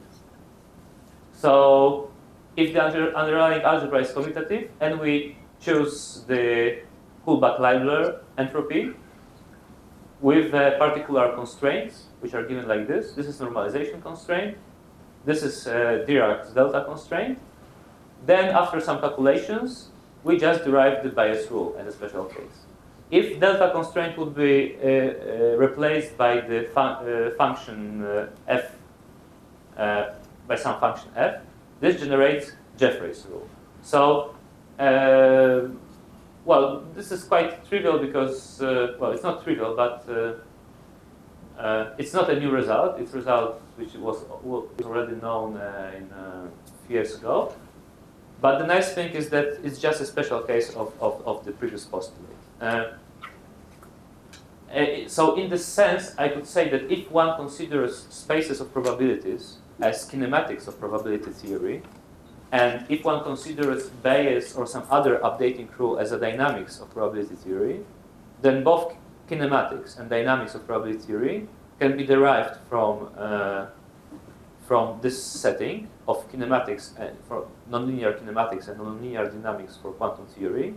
So if the under underlying algebra is commutative and we choose the Kullback-Leibler entropy with uh, particular constraints, which are given like this. This is normalization constraint. This is uh, Dirac's delta constraint. Then after some calculations, we just derive the Bayes rule as a special case. If delta constraint would be uh, uh, replaced by the fun uh, function uh, f, uh, by some function f, this generates Jeffreys rule. So, uh, well, this is quite trivial because, uh, well, it's not trivial, but uh, uh, it's not a new result. It's a result which was already known uh, in, uh, a few years ago. But the nice thing is that it's just a special case of, of, of the previous postulate. Uh, uh, so in this sense, I could say that if one considers spaces of probabilities as kinematics of probability theory, and if one considers Bayes or some other updating rule as a dynamics of probability theory, then both kinematics and dynamics of probability theory can be derived from, uh, from this setting of kinematics and for nonlinear kinematics and nonlinear dynamics for quantum theory,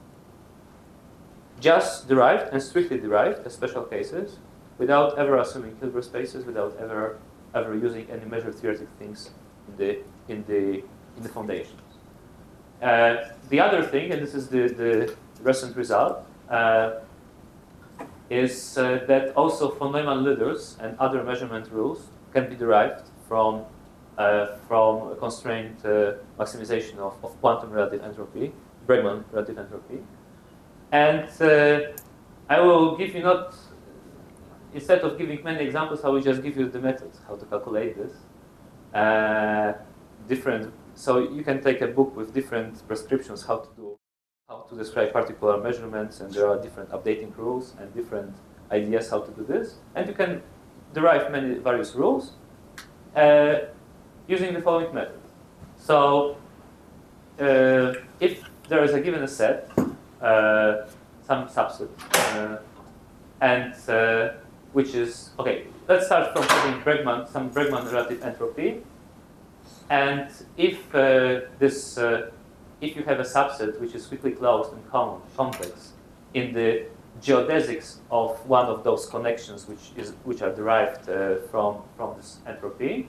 just derived and strictly derived as special cases, without ever assuming Hilbert spaces, without ever ever using any measure theoretic things in the in the in the foundations. Uh, the other thing, and this is the, the recent result, uh, is uh, that also von Neumann-Lüders and other measurement rules can be derived from uh, from a constraint uh, maximization of, of quantum relative entropy, Bregman relative entropy. And uh, I will give you not, instead of giving many examples, I will just give you the method, how to calculate this. Uh, different, so you can take a book with different prescriptions how to do, how to describe particular measurements, and there are different updating rules and different ideas how to do this. And you can derive many various rules uh, using the following method. So uh, if there is a given a set, uh, some subset, uh, and uh, which is, okay, let's start from having Bregman, some Bregman relative entropy. And if uh, this, uh, if you have a subset which is quickly closed and com complex in the geodesics of one of those connections which is which are derived uh, from from this entropy,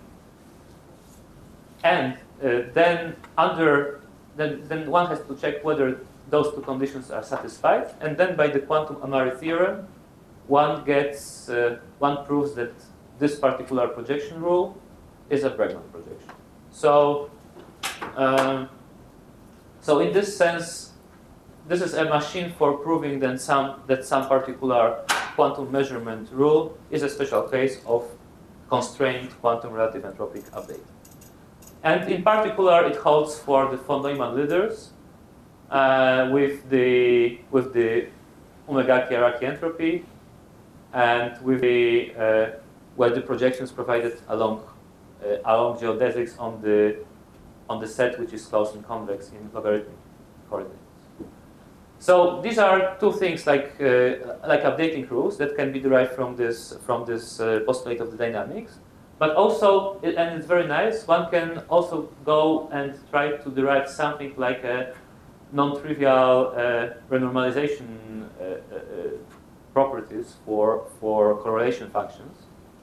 and uh, then under then then one has to check whether those two conditions are satisfied, and then by the quantum Amari theorem, one gets uh, one proves that this particular projection rule is a Bregman projection. So, um, so in this sense, this is a machine for proving that some that some particular quantum measurement rule is a special case of constrained quantum relative entropic update. And in particular, it holds for the von Neumann leaders uh, with the with the omega hierarchy entropy, and with the uh, where the projections provided along uh, along geodesics on the on the set which is closed and convex in logarithmic coordinates. So these are two things like uh, like updating rules that can be derived from this from this uh, postulate of the dynamics. But also, and it's very nice, one can also go and try to derive something like a non-trivial uh, renormalization uh, uh, properties for, for correlation functions.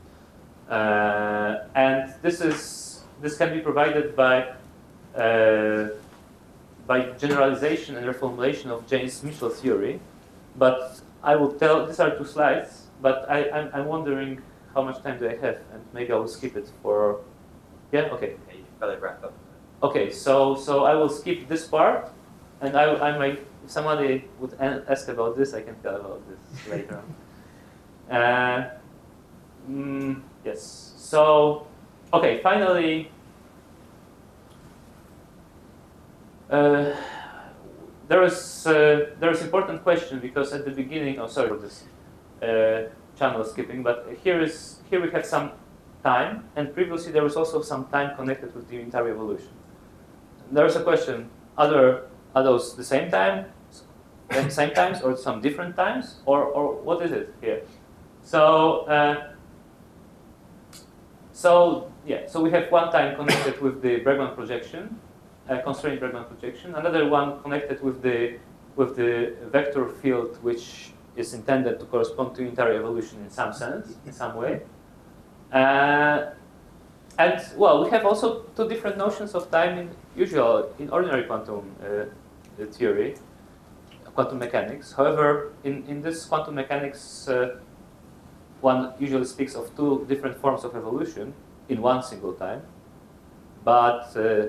Uh, and this is this can be provided by uh, by generalization and reformulation of James-Mitchell theory. But I will tell, these are two slides, but I, I'm, I'm wondering how much time do I have, and maybe I will skip it for, yeah, okay. Yeah, you can better wrap up. Okay, so so I will skip this part, and I, I might, if somebody would ask about this, I can tell about this later on. Uh, mm, yes, so, okay, finally, uh, there is uh, there is important question, because at the beginning, oh sorry for this uh, channel skipping, but here is here we have some time, and previously there was also some time connected with the unitary evolution. There is a question: are there, are those the same time, same times, or some different times, or or what is it here? So uh, so yeah, so we have one time connected with the Bregman projection, uh, constrained Bregman projection. Another one connected with the with the vector field, which is intended to correspond to unitary evolution in some sense, in some way. Uh, and, well, we have also two different notions of time in usual, in ordinary quantum uh, theory, quantum mechanics. However, in, in this quantum mechanics, uh, one usually speaks of two different forms of evolution in one single time. But uh,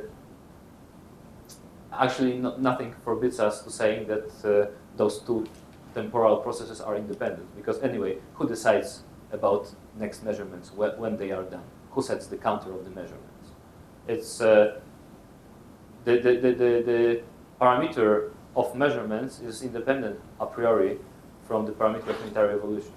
actually, no, nothing forbids us to saying that uh, those two temporal processes are independent, because anyway, who decides about next measurements when, when they are done? Who sets the counter of the measurements? It's uh, the, the, the, the, the parameter of measurements is independent a priori from the parameter of unitary evolution.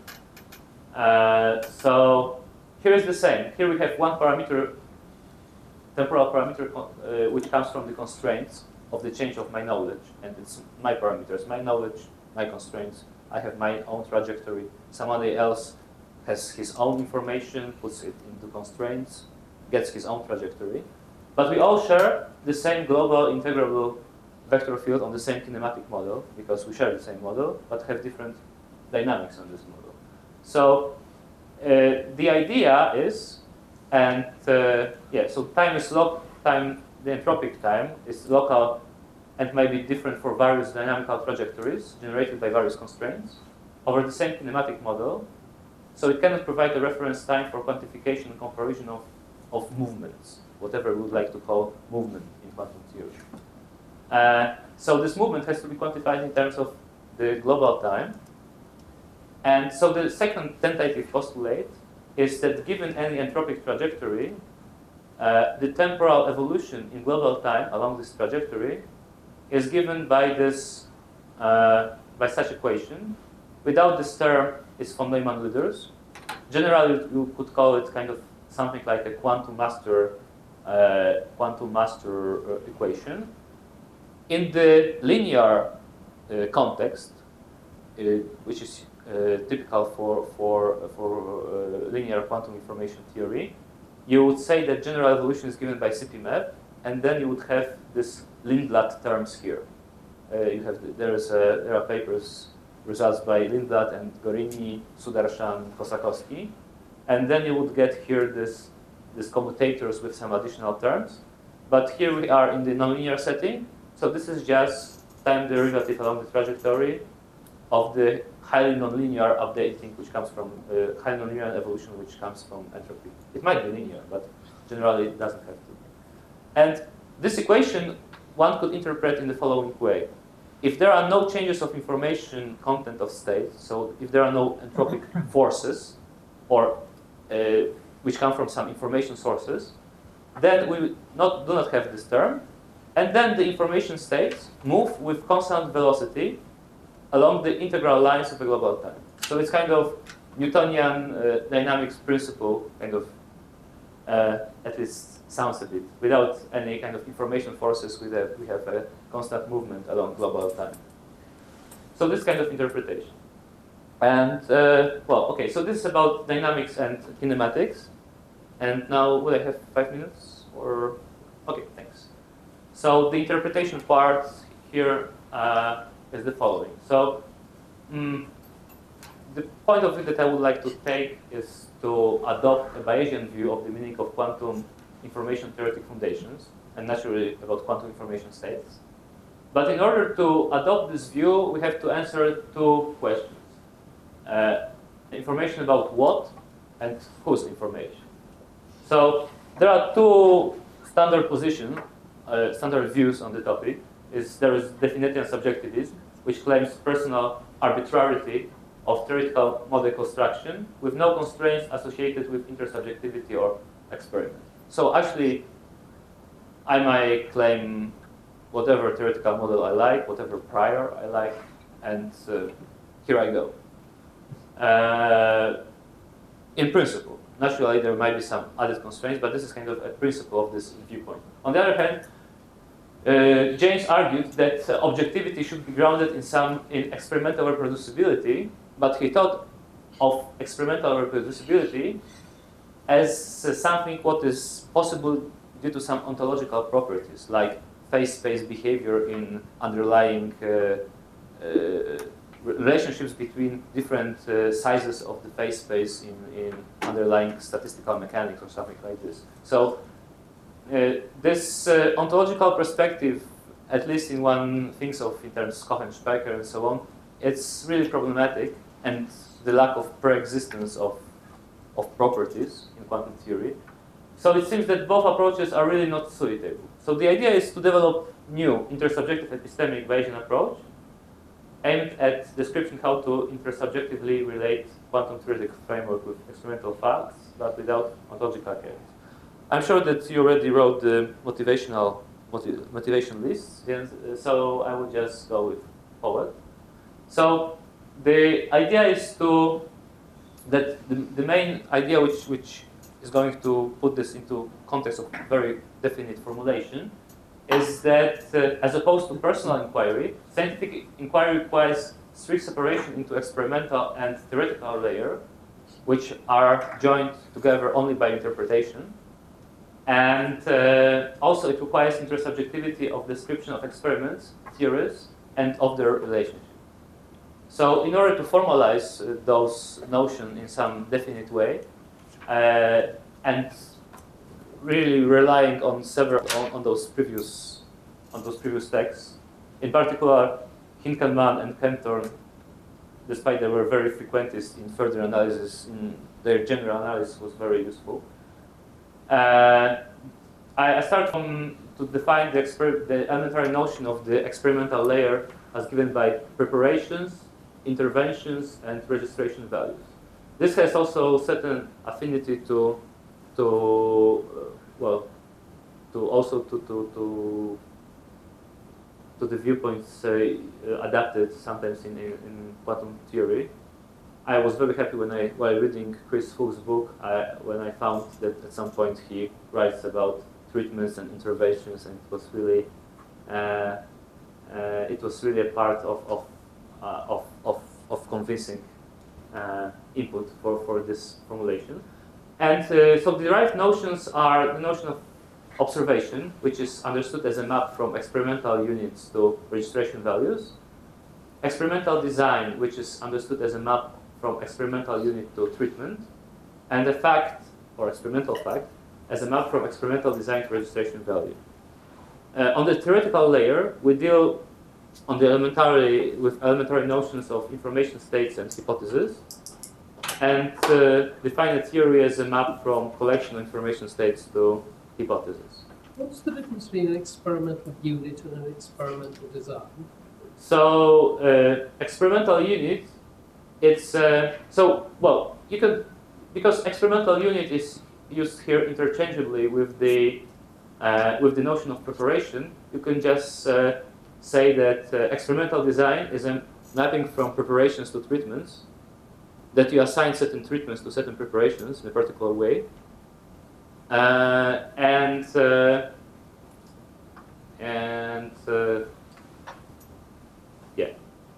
Uh, so here is the same. Here we have one parameter, temporal parameter, uh, which comes from the constraints of the change of my knowledge, and it's my parameters, my knowledge, my constraints. I have my own trajectory. Somebody else has his own information, puts it into constraints, gets his own trajectory. But we all share the same global integrable vector field on the same kinematic model, because we share the same model, but have different dynamics on this model. So uh, the idea is, and uh, yeah, so time is local, time, the entropic time is local and may be different for various dynamical trajectories generated by various constraints over the same kinematic model. So it cannot provide a reference time for quantification and comparison of, of movements, whatever we would like to call movement in quantum theory. Uh, so this movement has to be quantified in terms of the global time. And so the second tentative postulate is that given any entropic trajectory, uh, the temporal evolution in global time along this trajectory is given by this, uh, by such equation. Without this term, it's von Neumann leaders. Generally, you could call it kind of something like a quantum master, uh, quantum master uh, equation. In the linear uh, context, uh, which is uh, typical for for for uh, linear quantum information theory, you would say that general evolution is given by C P M E P, and then you would have this Lindblad terms here. Uh, you have the, there is a, there are papers, results by Lindblad and Gorini, Sudarshan, Kosakowski, and then you would get here this this commutators with some additional terms. But here we are in the nonlinear setting, so this is just time derivative along the trajectory of the highly nonlinear updating, which comes from uh, highly nonlinear evolution, which comes from entropy. It might be linear, but generally it doesn't have to. And this equation one could interpret in the following way. If there are no changes of information content of state, so if there are no entropic forces, or uh, which come from some information sources, then we not, do not have this term. And then the information states move with constant velocity along the integral lines of the global time. So it's kind of Newtonian uh, dynamics principle, kind of, uh, at least sounds a bit. Without any kind of information forces, we have, we have a constant movement along global time. So this kind of interpretation. And, uh, well, okay, so this is about dynamics and kinematics. And now, will I have five minutes? Or, okay, thanks. So the interpretation part here uh, is the following. So mm, the point of view that I would like to take is to adopt a Bayesian view of the meaning of quantum information theoretic foundations, and naturally about quantum information states. But in order to adopt this view, we have to answer two questions. Uh, information about what and whose information. So there are two standard positions, uh, standard views on the topic. Is there is definite and subjectivism, which claims personal arbitrarity of theoretical model construction with no constraints associated with intersubjectivity or experiment. So actually, I might claim whatever theoretical model I like, whatever prior I like, and uh, here I go. Uh, in principle, naturally there might be some added constraints, but this is kind of a principle of this viewpoint. On the other hand, uh, James argued that uh, objectivity should be grounded in some in experimental reproducibility, but he thought of experimental reproducibility as uh, something what is possible due to some ontological properties, like phase-space behavior in underlying uh, uh, relationships between different uh, sizes of the phase space in, in underlying statistical mechanics or something like this. So uh, this uh, ontological perspective, at least in one thinks of in terms of Cohen-Speicher and so on, it's really problematic, and the lack of pre-existence of, of properties in quantum theory. So it seems that both approaches are really not suitable. So the idea is to develop new intersubjective epistemic Bayesian approach aimed at describing how to intersubjectively relate quantum theoretic framework with experimental facts, but without ontological chaos. I'm sure that you already wrote the motivational motiv motivation lists, and uh, so I will just go with forward. So the idea is to that the, the main idea which which is going to put this into context of very definite formulation is that uh, as opposed to personal inquiry, scientific inquiry requires strict separation into experimental and theoretical layer, which are joined together only by interpretation. And uh, also it requires intersubjectivity of description of experiments, theories, and of their relationship. So in order to formalize uh, those notions in some definite way, uh, and really relying on several on, on those previous on those previous texts, in particular Hinkelmann and Cantor, despite they were very frequentist in further analysis, in their general analysis was very useful. Uh, I, I start from to define the, exper the elementary notion of the experimental layer as given by preparations, interventions, and registration values. This has also certain affinity to to uh, well to also to to to, to the viewpoints uh, adapted sometimes in, in in quantum theory. I was very happy when I while reading Chris Fuchs' book I, when I found that at some point he writes about treatments and interventions, and it was really uh, uh, it was really a part of of uh, of, of, of convincing uh, input for for this formulation. And uh, so the derived notions are the notion of observation, which is understood as a map from experimental units to registration values. Experimental design, which is understood as a map from experimental unit to treatment. And the fact, or experimental fact, as a map from experimental design to registration value. Uh, on the theoretical layer, we deal on the elementary with elementary notions of information states and hypotheses, and uh, define a theory as a map from collection of information states to hypothesis. What's the difference between an experimental unit and an experimental design? So uh, experimental unit, it's uh, so well you can, because experimental unit is used here interchangeably with the uh, with the notion of preparation. You can just uh, say that uh, experimental design is a mapping from preparations to treatments, that you assign certain treatments to certain preparations in a particular way, uh, and uh, and uh, yeah.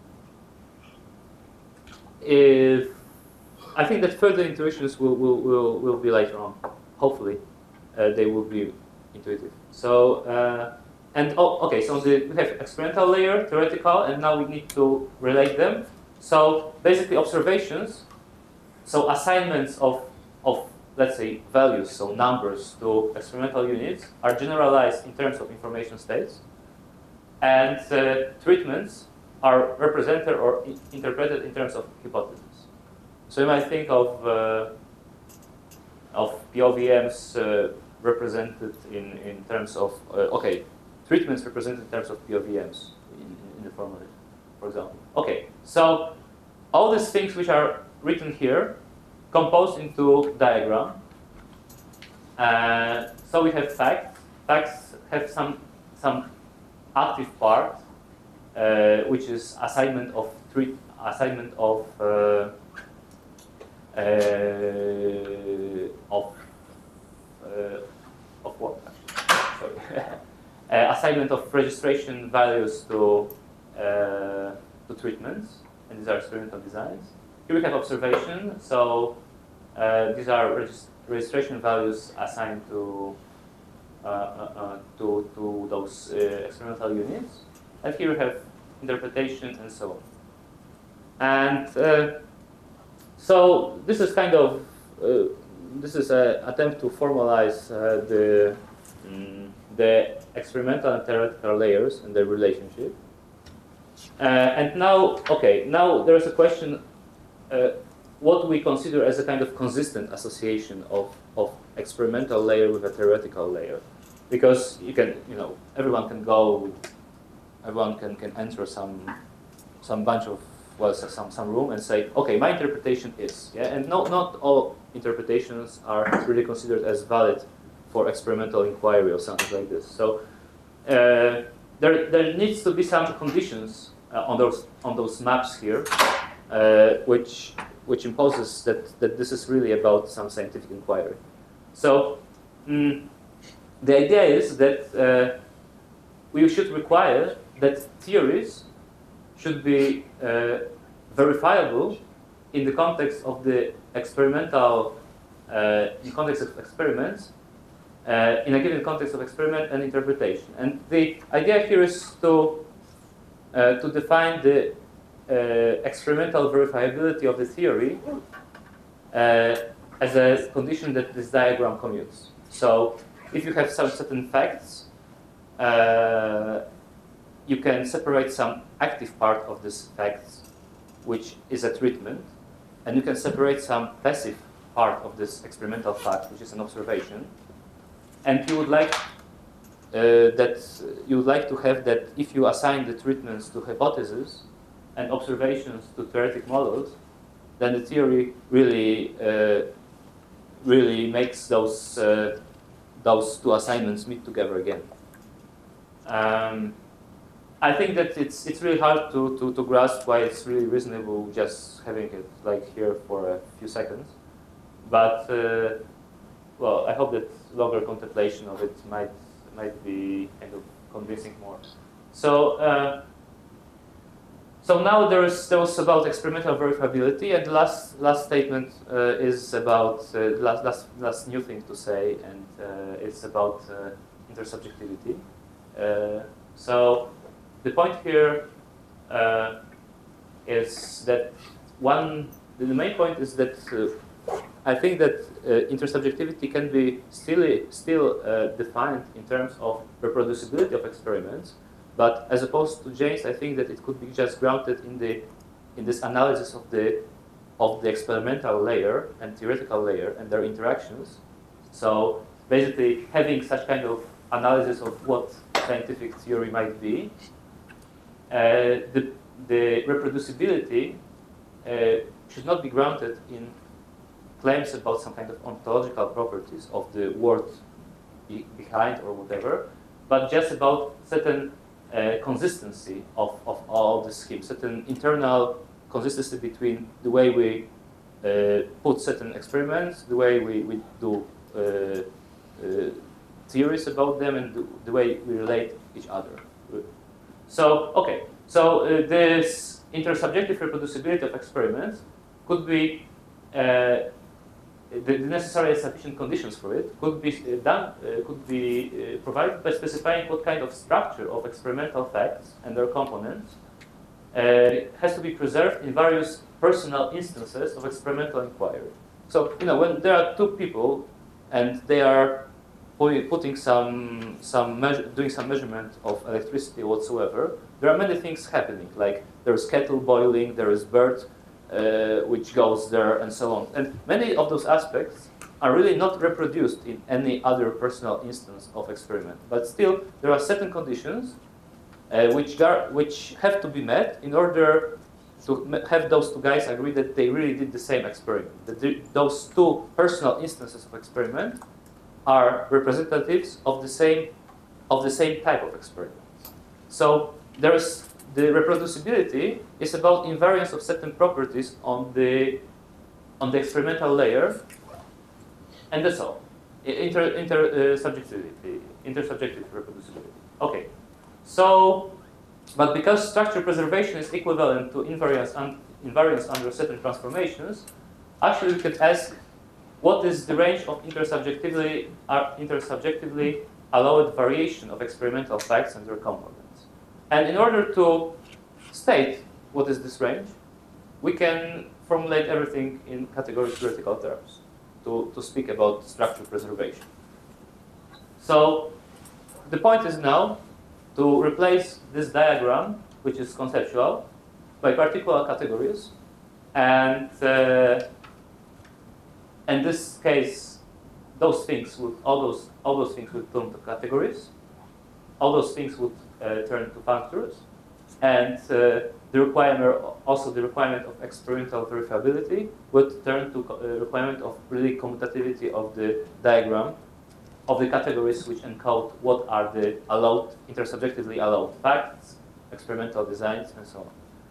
If I think that further intuitions will will will, will be later on. Hopefully, uh, they will be intuitive. So uh, and oh, okay. So the, we have experimental layer, theoretical, and now we need to relate them. So basically, observations. So assignments of of let's say values, so numbers to experimental units are generalized in terms of information states, and uh, treatments are represented or I interpreted in terms of hypotheses. So you might think of uh, of P O V Ms uh, represented in, in terms of uh, okay, treatments represented in terms of P O V Ms in, in the formula, for example. Okay, so all these things which are written here composed into diagram. Uh, so we have facts. Facts have some some active part, uh, which is assignment of treat assignment of uh, uh, of uh, of what? Sorry, uh, assignment of registration values to uh, to treatments, and these are experimental designs. Here we have observation. So uh, these are regist registration values assigned to uh, uh, uh, to to those uh, experimental units, and here we have interpretation and so on. And uh, so this is kind of uh, this is an attempt to formalize uh, the um, the experimental and theoretical layers and their relationship. Uh, and now, okay, now there is a question: uh, what we consider as a kind of consistent association of of experimental layer with a theoretical layer, because you can, you know, everyone can go, everyone can can enter some some bunch of well, some some room and say, okay, my interpretation is, yeah, and not not all interpretations are really considered as valid for experimental inquiry or something like this. So uh, there there needs to be some conditions uh, on those on those maps here, uh, which which imposes that that this is really about some scientific inquiry. So mm, the idea is that uh, we should require that theories should be uh, verifiable in the context of the experimental, uh, in context of experiments, uh, in a given context of experiment and interpretation. And the idea here is to uh, to define the uh, experimental verifiability of the theory uh, as a condition that this diagram commutes. So if you have some certain facts, uh, you can separate some active part of this facts, which is a treatment, and you can separate some passive part of this experimental fact, which is an observation. And you would like uh, that you would like to have that if you assign the treatments to hypotheses and observations to theoretic models, then the theory really uh, really makes those uh, those two assignments meet together again. Um, I think that it's it's really hard to, to, to grasp why it's really reasonable just having it like here for a few seconds. But uh, well, I hope that longer contemplation of it might might be kind of convincing more. So uh, so now there is there was about experimental verifiability, and the last last statement uh, is about uh, last last last new thing to say, and uh, it's about uh, intersubjectivity. Uh, so. The point here uh, is that one, the main point is that uh, I think that uh, intersubjectivity can be still, still uh, defined in terms of reproducibility of experiments, But as opposed to James, I think that it could be just grounded in the in this analysis of the of the experimental layer and theoretical layer and their interactions. So basically, having such kind of analysis of what scientific theory might be, uh, the the reproducibility uh, should not be grounded in claims about some kind of ontological properties of the word be behind or whatever, but just about certain uh, consistency of, of all the schemes, certain internal consistency between the way we uh, put certain experiments, the way we, we do uh, uh, theories about them, and the, the way we relate each other. So, okay, so uh, this intersubjective reproducibility of experiments could be uh, the necessary and sufficient conditions for it could be done, uh, could be uh, provided by specifying what kind of structure of experimental facts and their components uh, has to be preserved in various personal instances of experimental inquiry. So, you know, when there are two people and they are putting some, some measure, doing some measurement of electricity whatsoever, there are many things happening. Like there is kettle boiling, there is bird Uh, which goes there, and so on. And many of those aspects are really not reproduced in any other personal instance of experiment. But still, there are certain conditions uh, which, are, which have to be met in order to have those two guys agree that they really did the same experiment. That the, those two personal instances of experiment are representatives of the same, of the same type of experiment. So there is the reproducibility is about invariance of certain properties on the on the experimental layer, and that's all. Inter, inter uh, subjectivity, intersubjective reproducibility. Okay, so but because structure preservation is equivalent to invariance un, invariance under certain transformations, actually we could ask what is the range of intersubjectively uh, intersubjectively allowed variation of experimental facts and their components. And in order to state what is this range, we can formulate everything in category theoretical terms to, to speak about structure preservation. So the point is now to replace this diagram, which is conceptual, by particular categories. And uh, in this case, those things would, all those, all those things would turn to categories. All those things would uh, turn to functors, and uh, the requirement, also the requirement of experimental verifiability, would turn to uh, requirement of really commutativity of the diagram of the categories which encode what are the allowed, intersubjectively allowed facts, experimental designs, and so on.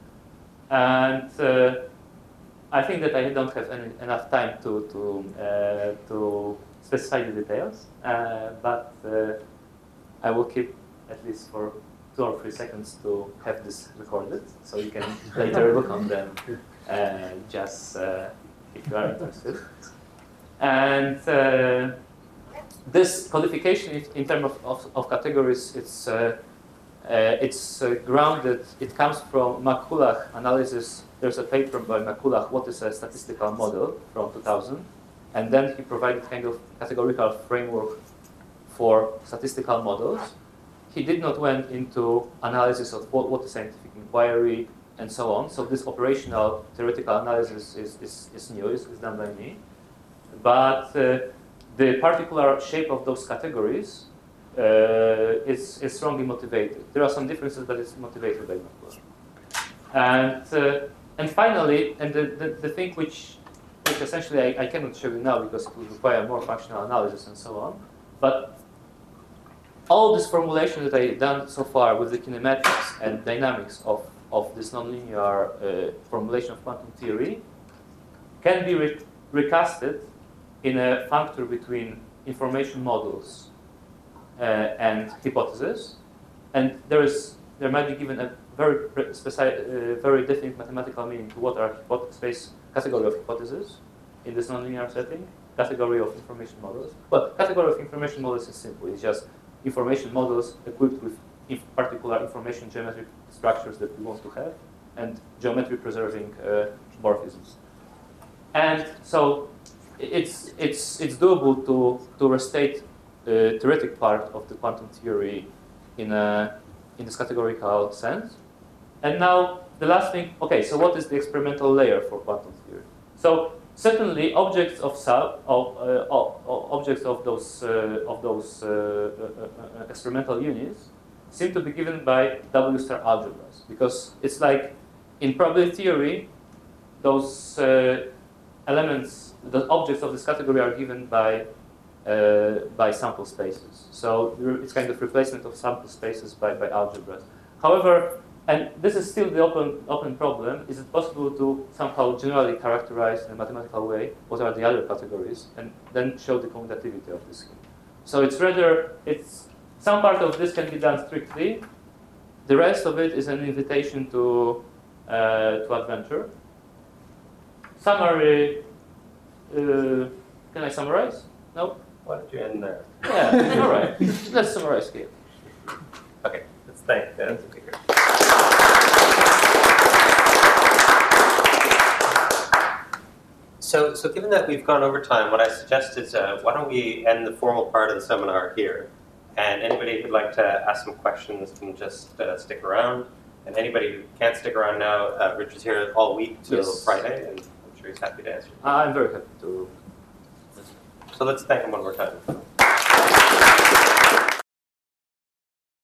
And uh, I think that I don't have any, enough time to to uh, to specify the details, uh, but. Uh, I will keep at least for two or three seconds to have this recorded, so you can later look on them, uh, just uh, if you are interested. And uh, this codification, in terms of, of, of categories, it's uh, uh, it's uh, grounded. It comes from McCulloch analysis. There's a paper by McCulloch, "What is a statistical model?" from two thousand, and then he provided kind of categorical framework for statistical models. He did not went into analysis of what, what is scientific inquiry and so on. So this operational theoretical analysis is, is, is new, is, is done by me. But uh, the particular shape of those categories uh, is, is strongly motivated. There are some differences, but it's motivated by McCulloch. And, uh, and finally, and the, the, the thing which, which essentially I, I cannot show you now because it would require more functional analysis and so on, but all this formulation that I've done so far with the kinematics and dynamics of, of this nonlinear uh, formulation of quantum theory can be re recasted in a functor between information models uh, and hypotheses. And there is there might be given a very specific, uh, very definite mathematical meaning to what are space category of hypotheses in this nonlinear setting, category of information models. Well, category of information models is simple. It's just information models equipped with inf particular information geometric structures that we want to have, and geometry preserving uh, morphisms. And so it's it's it's doable to to restate the theoretic part of the quantum theory in a in this categorical sense. And now the last thing, okay, so what is the experimental layer for quantum theory? So certainly objects of sub of, uh, of, of objects of those uh, of those uh, uh, uh, experimental units seem to be given by W star algebras, because it's like in probability theory, those uh, elements, the objects of this category are given by uh, by sample spaces. So it's kind of replacement of sample spaces by, by algebras. However, and this is still the open open problem, is it possible to somehow generally characterize in a mathematical way what are the other categories and then show the commutativity of this scheme? So it's rather, it's some part of this can be done strictly. The rest of it is an invitation to uh, to adventure. Summary, uh, can I summarize? No? Why don't you end there? Yeah, all right. Let's summarize here. Okay, let's thank the speaker. So, so given that we've gone over time, what I suggest is uh, why don't we end the formal part of the seminar here? And anybody who'd like to ask some questions can just uh, stick around. And anybody who can't stick around now, uh, Rich is here all week till Yes. Friday, and I'm sure he's happy to answer. I'm very happy to. So let's thank him one more time.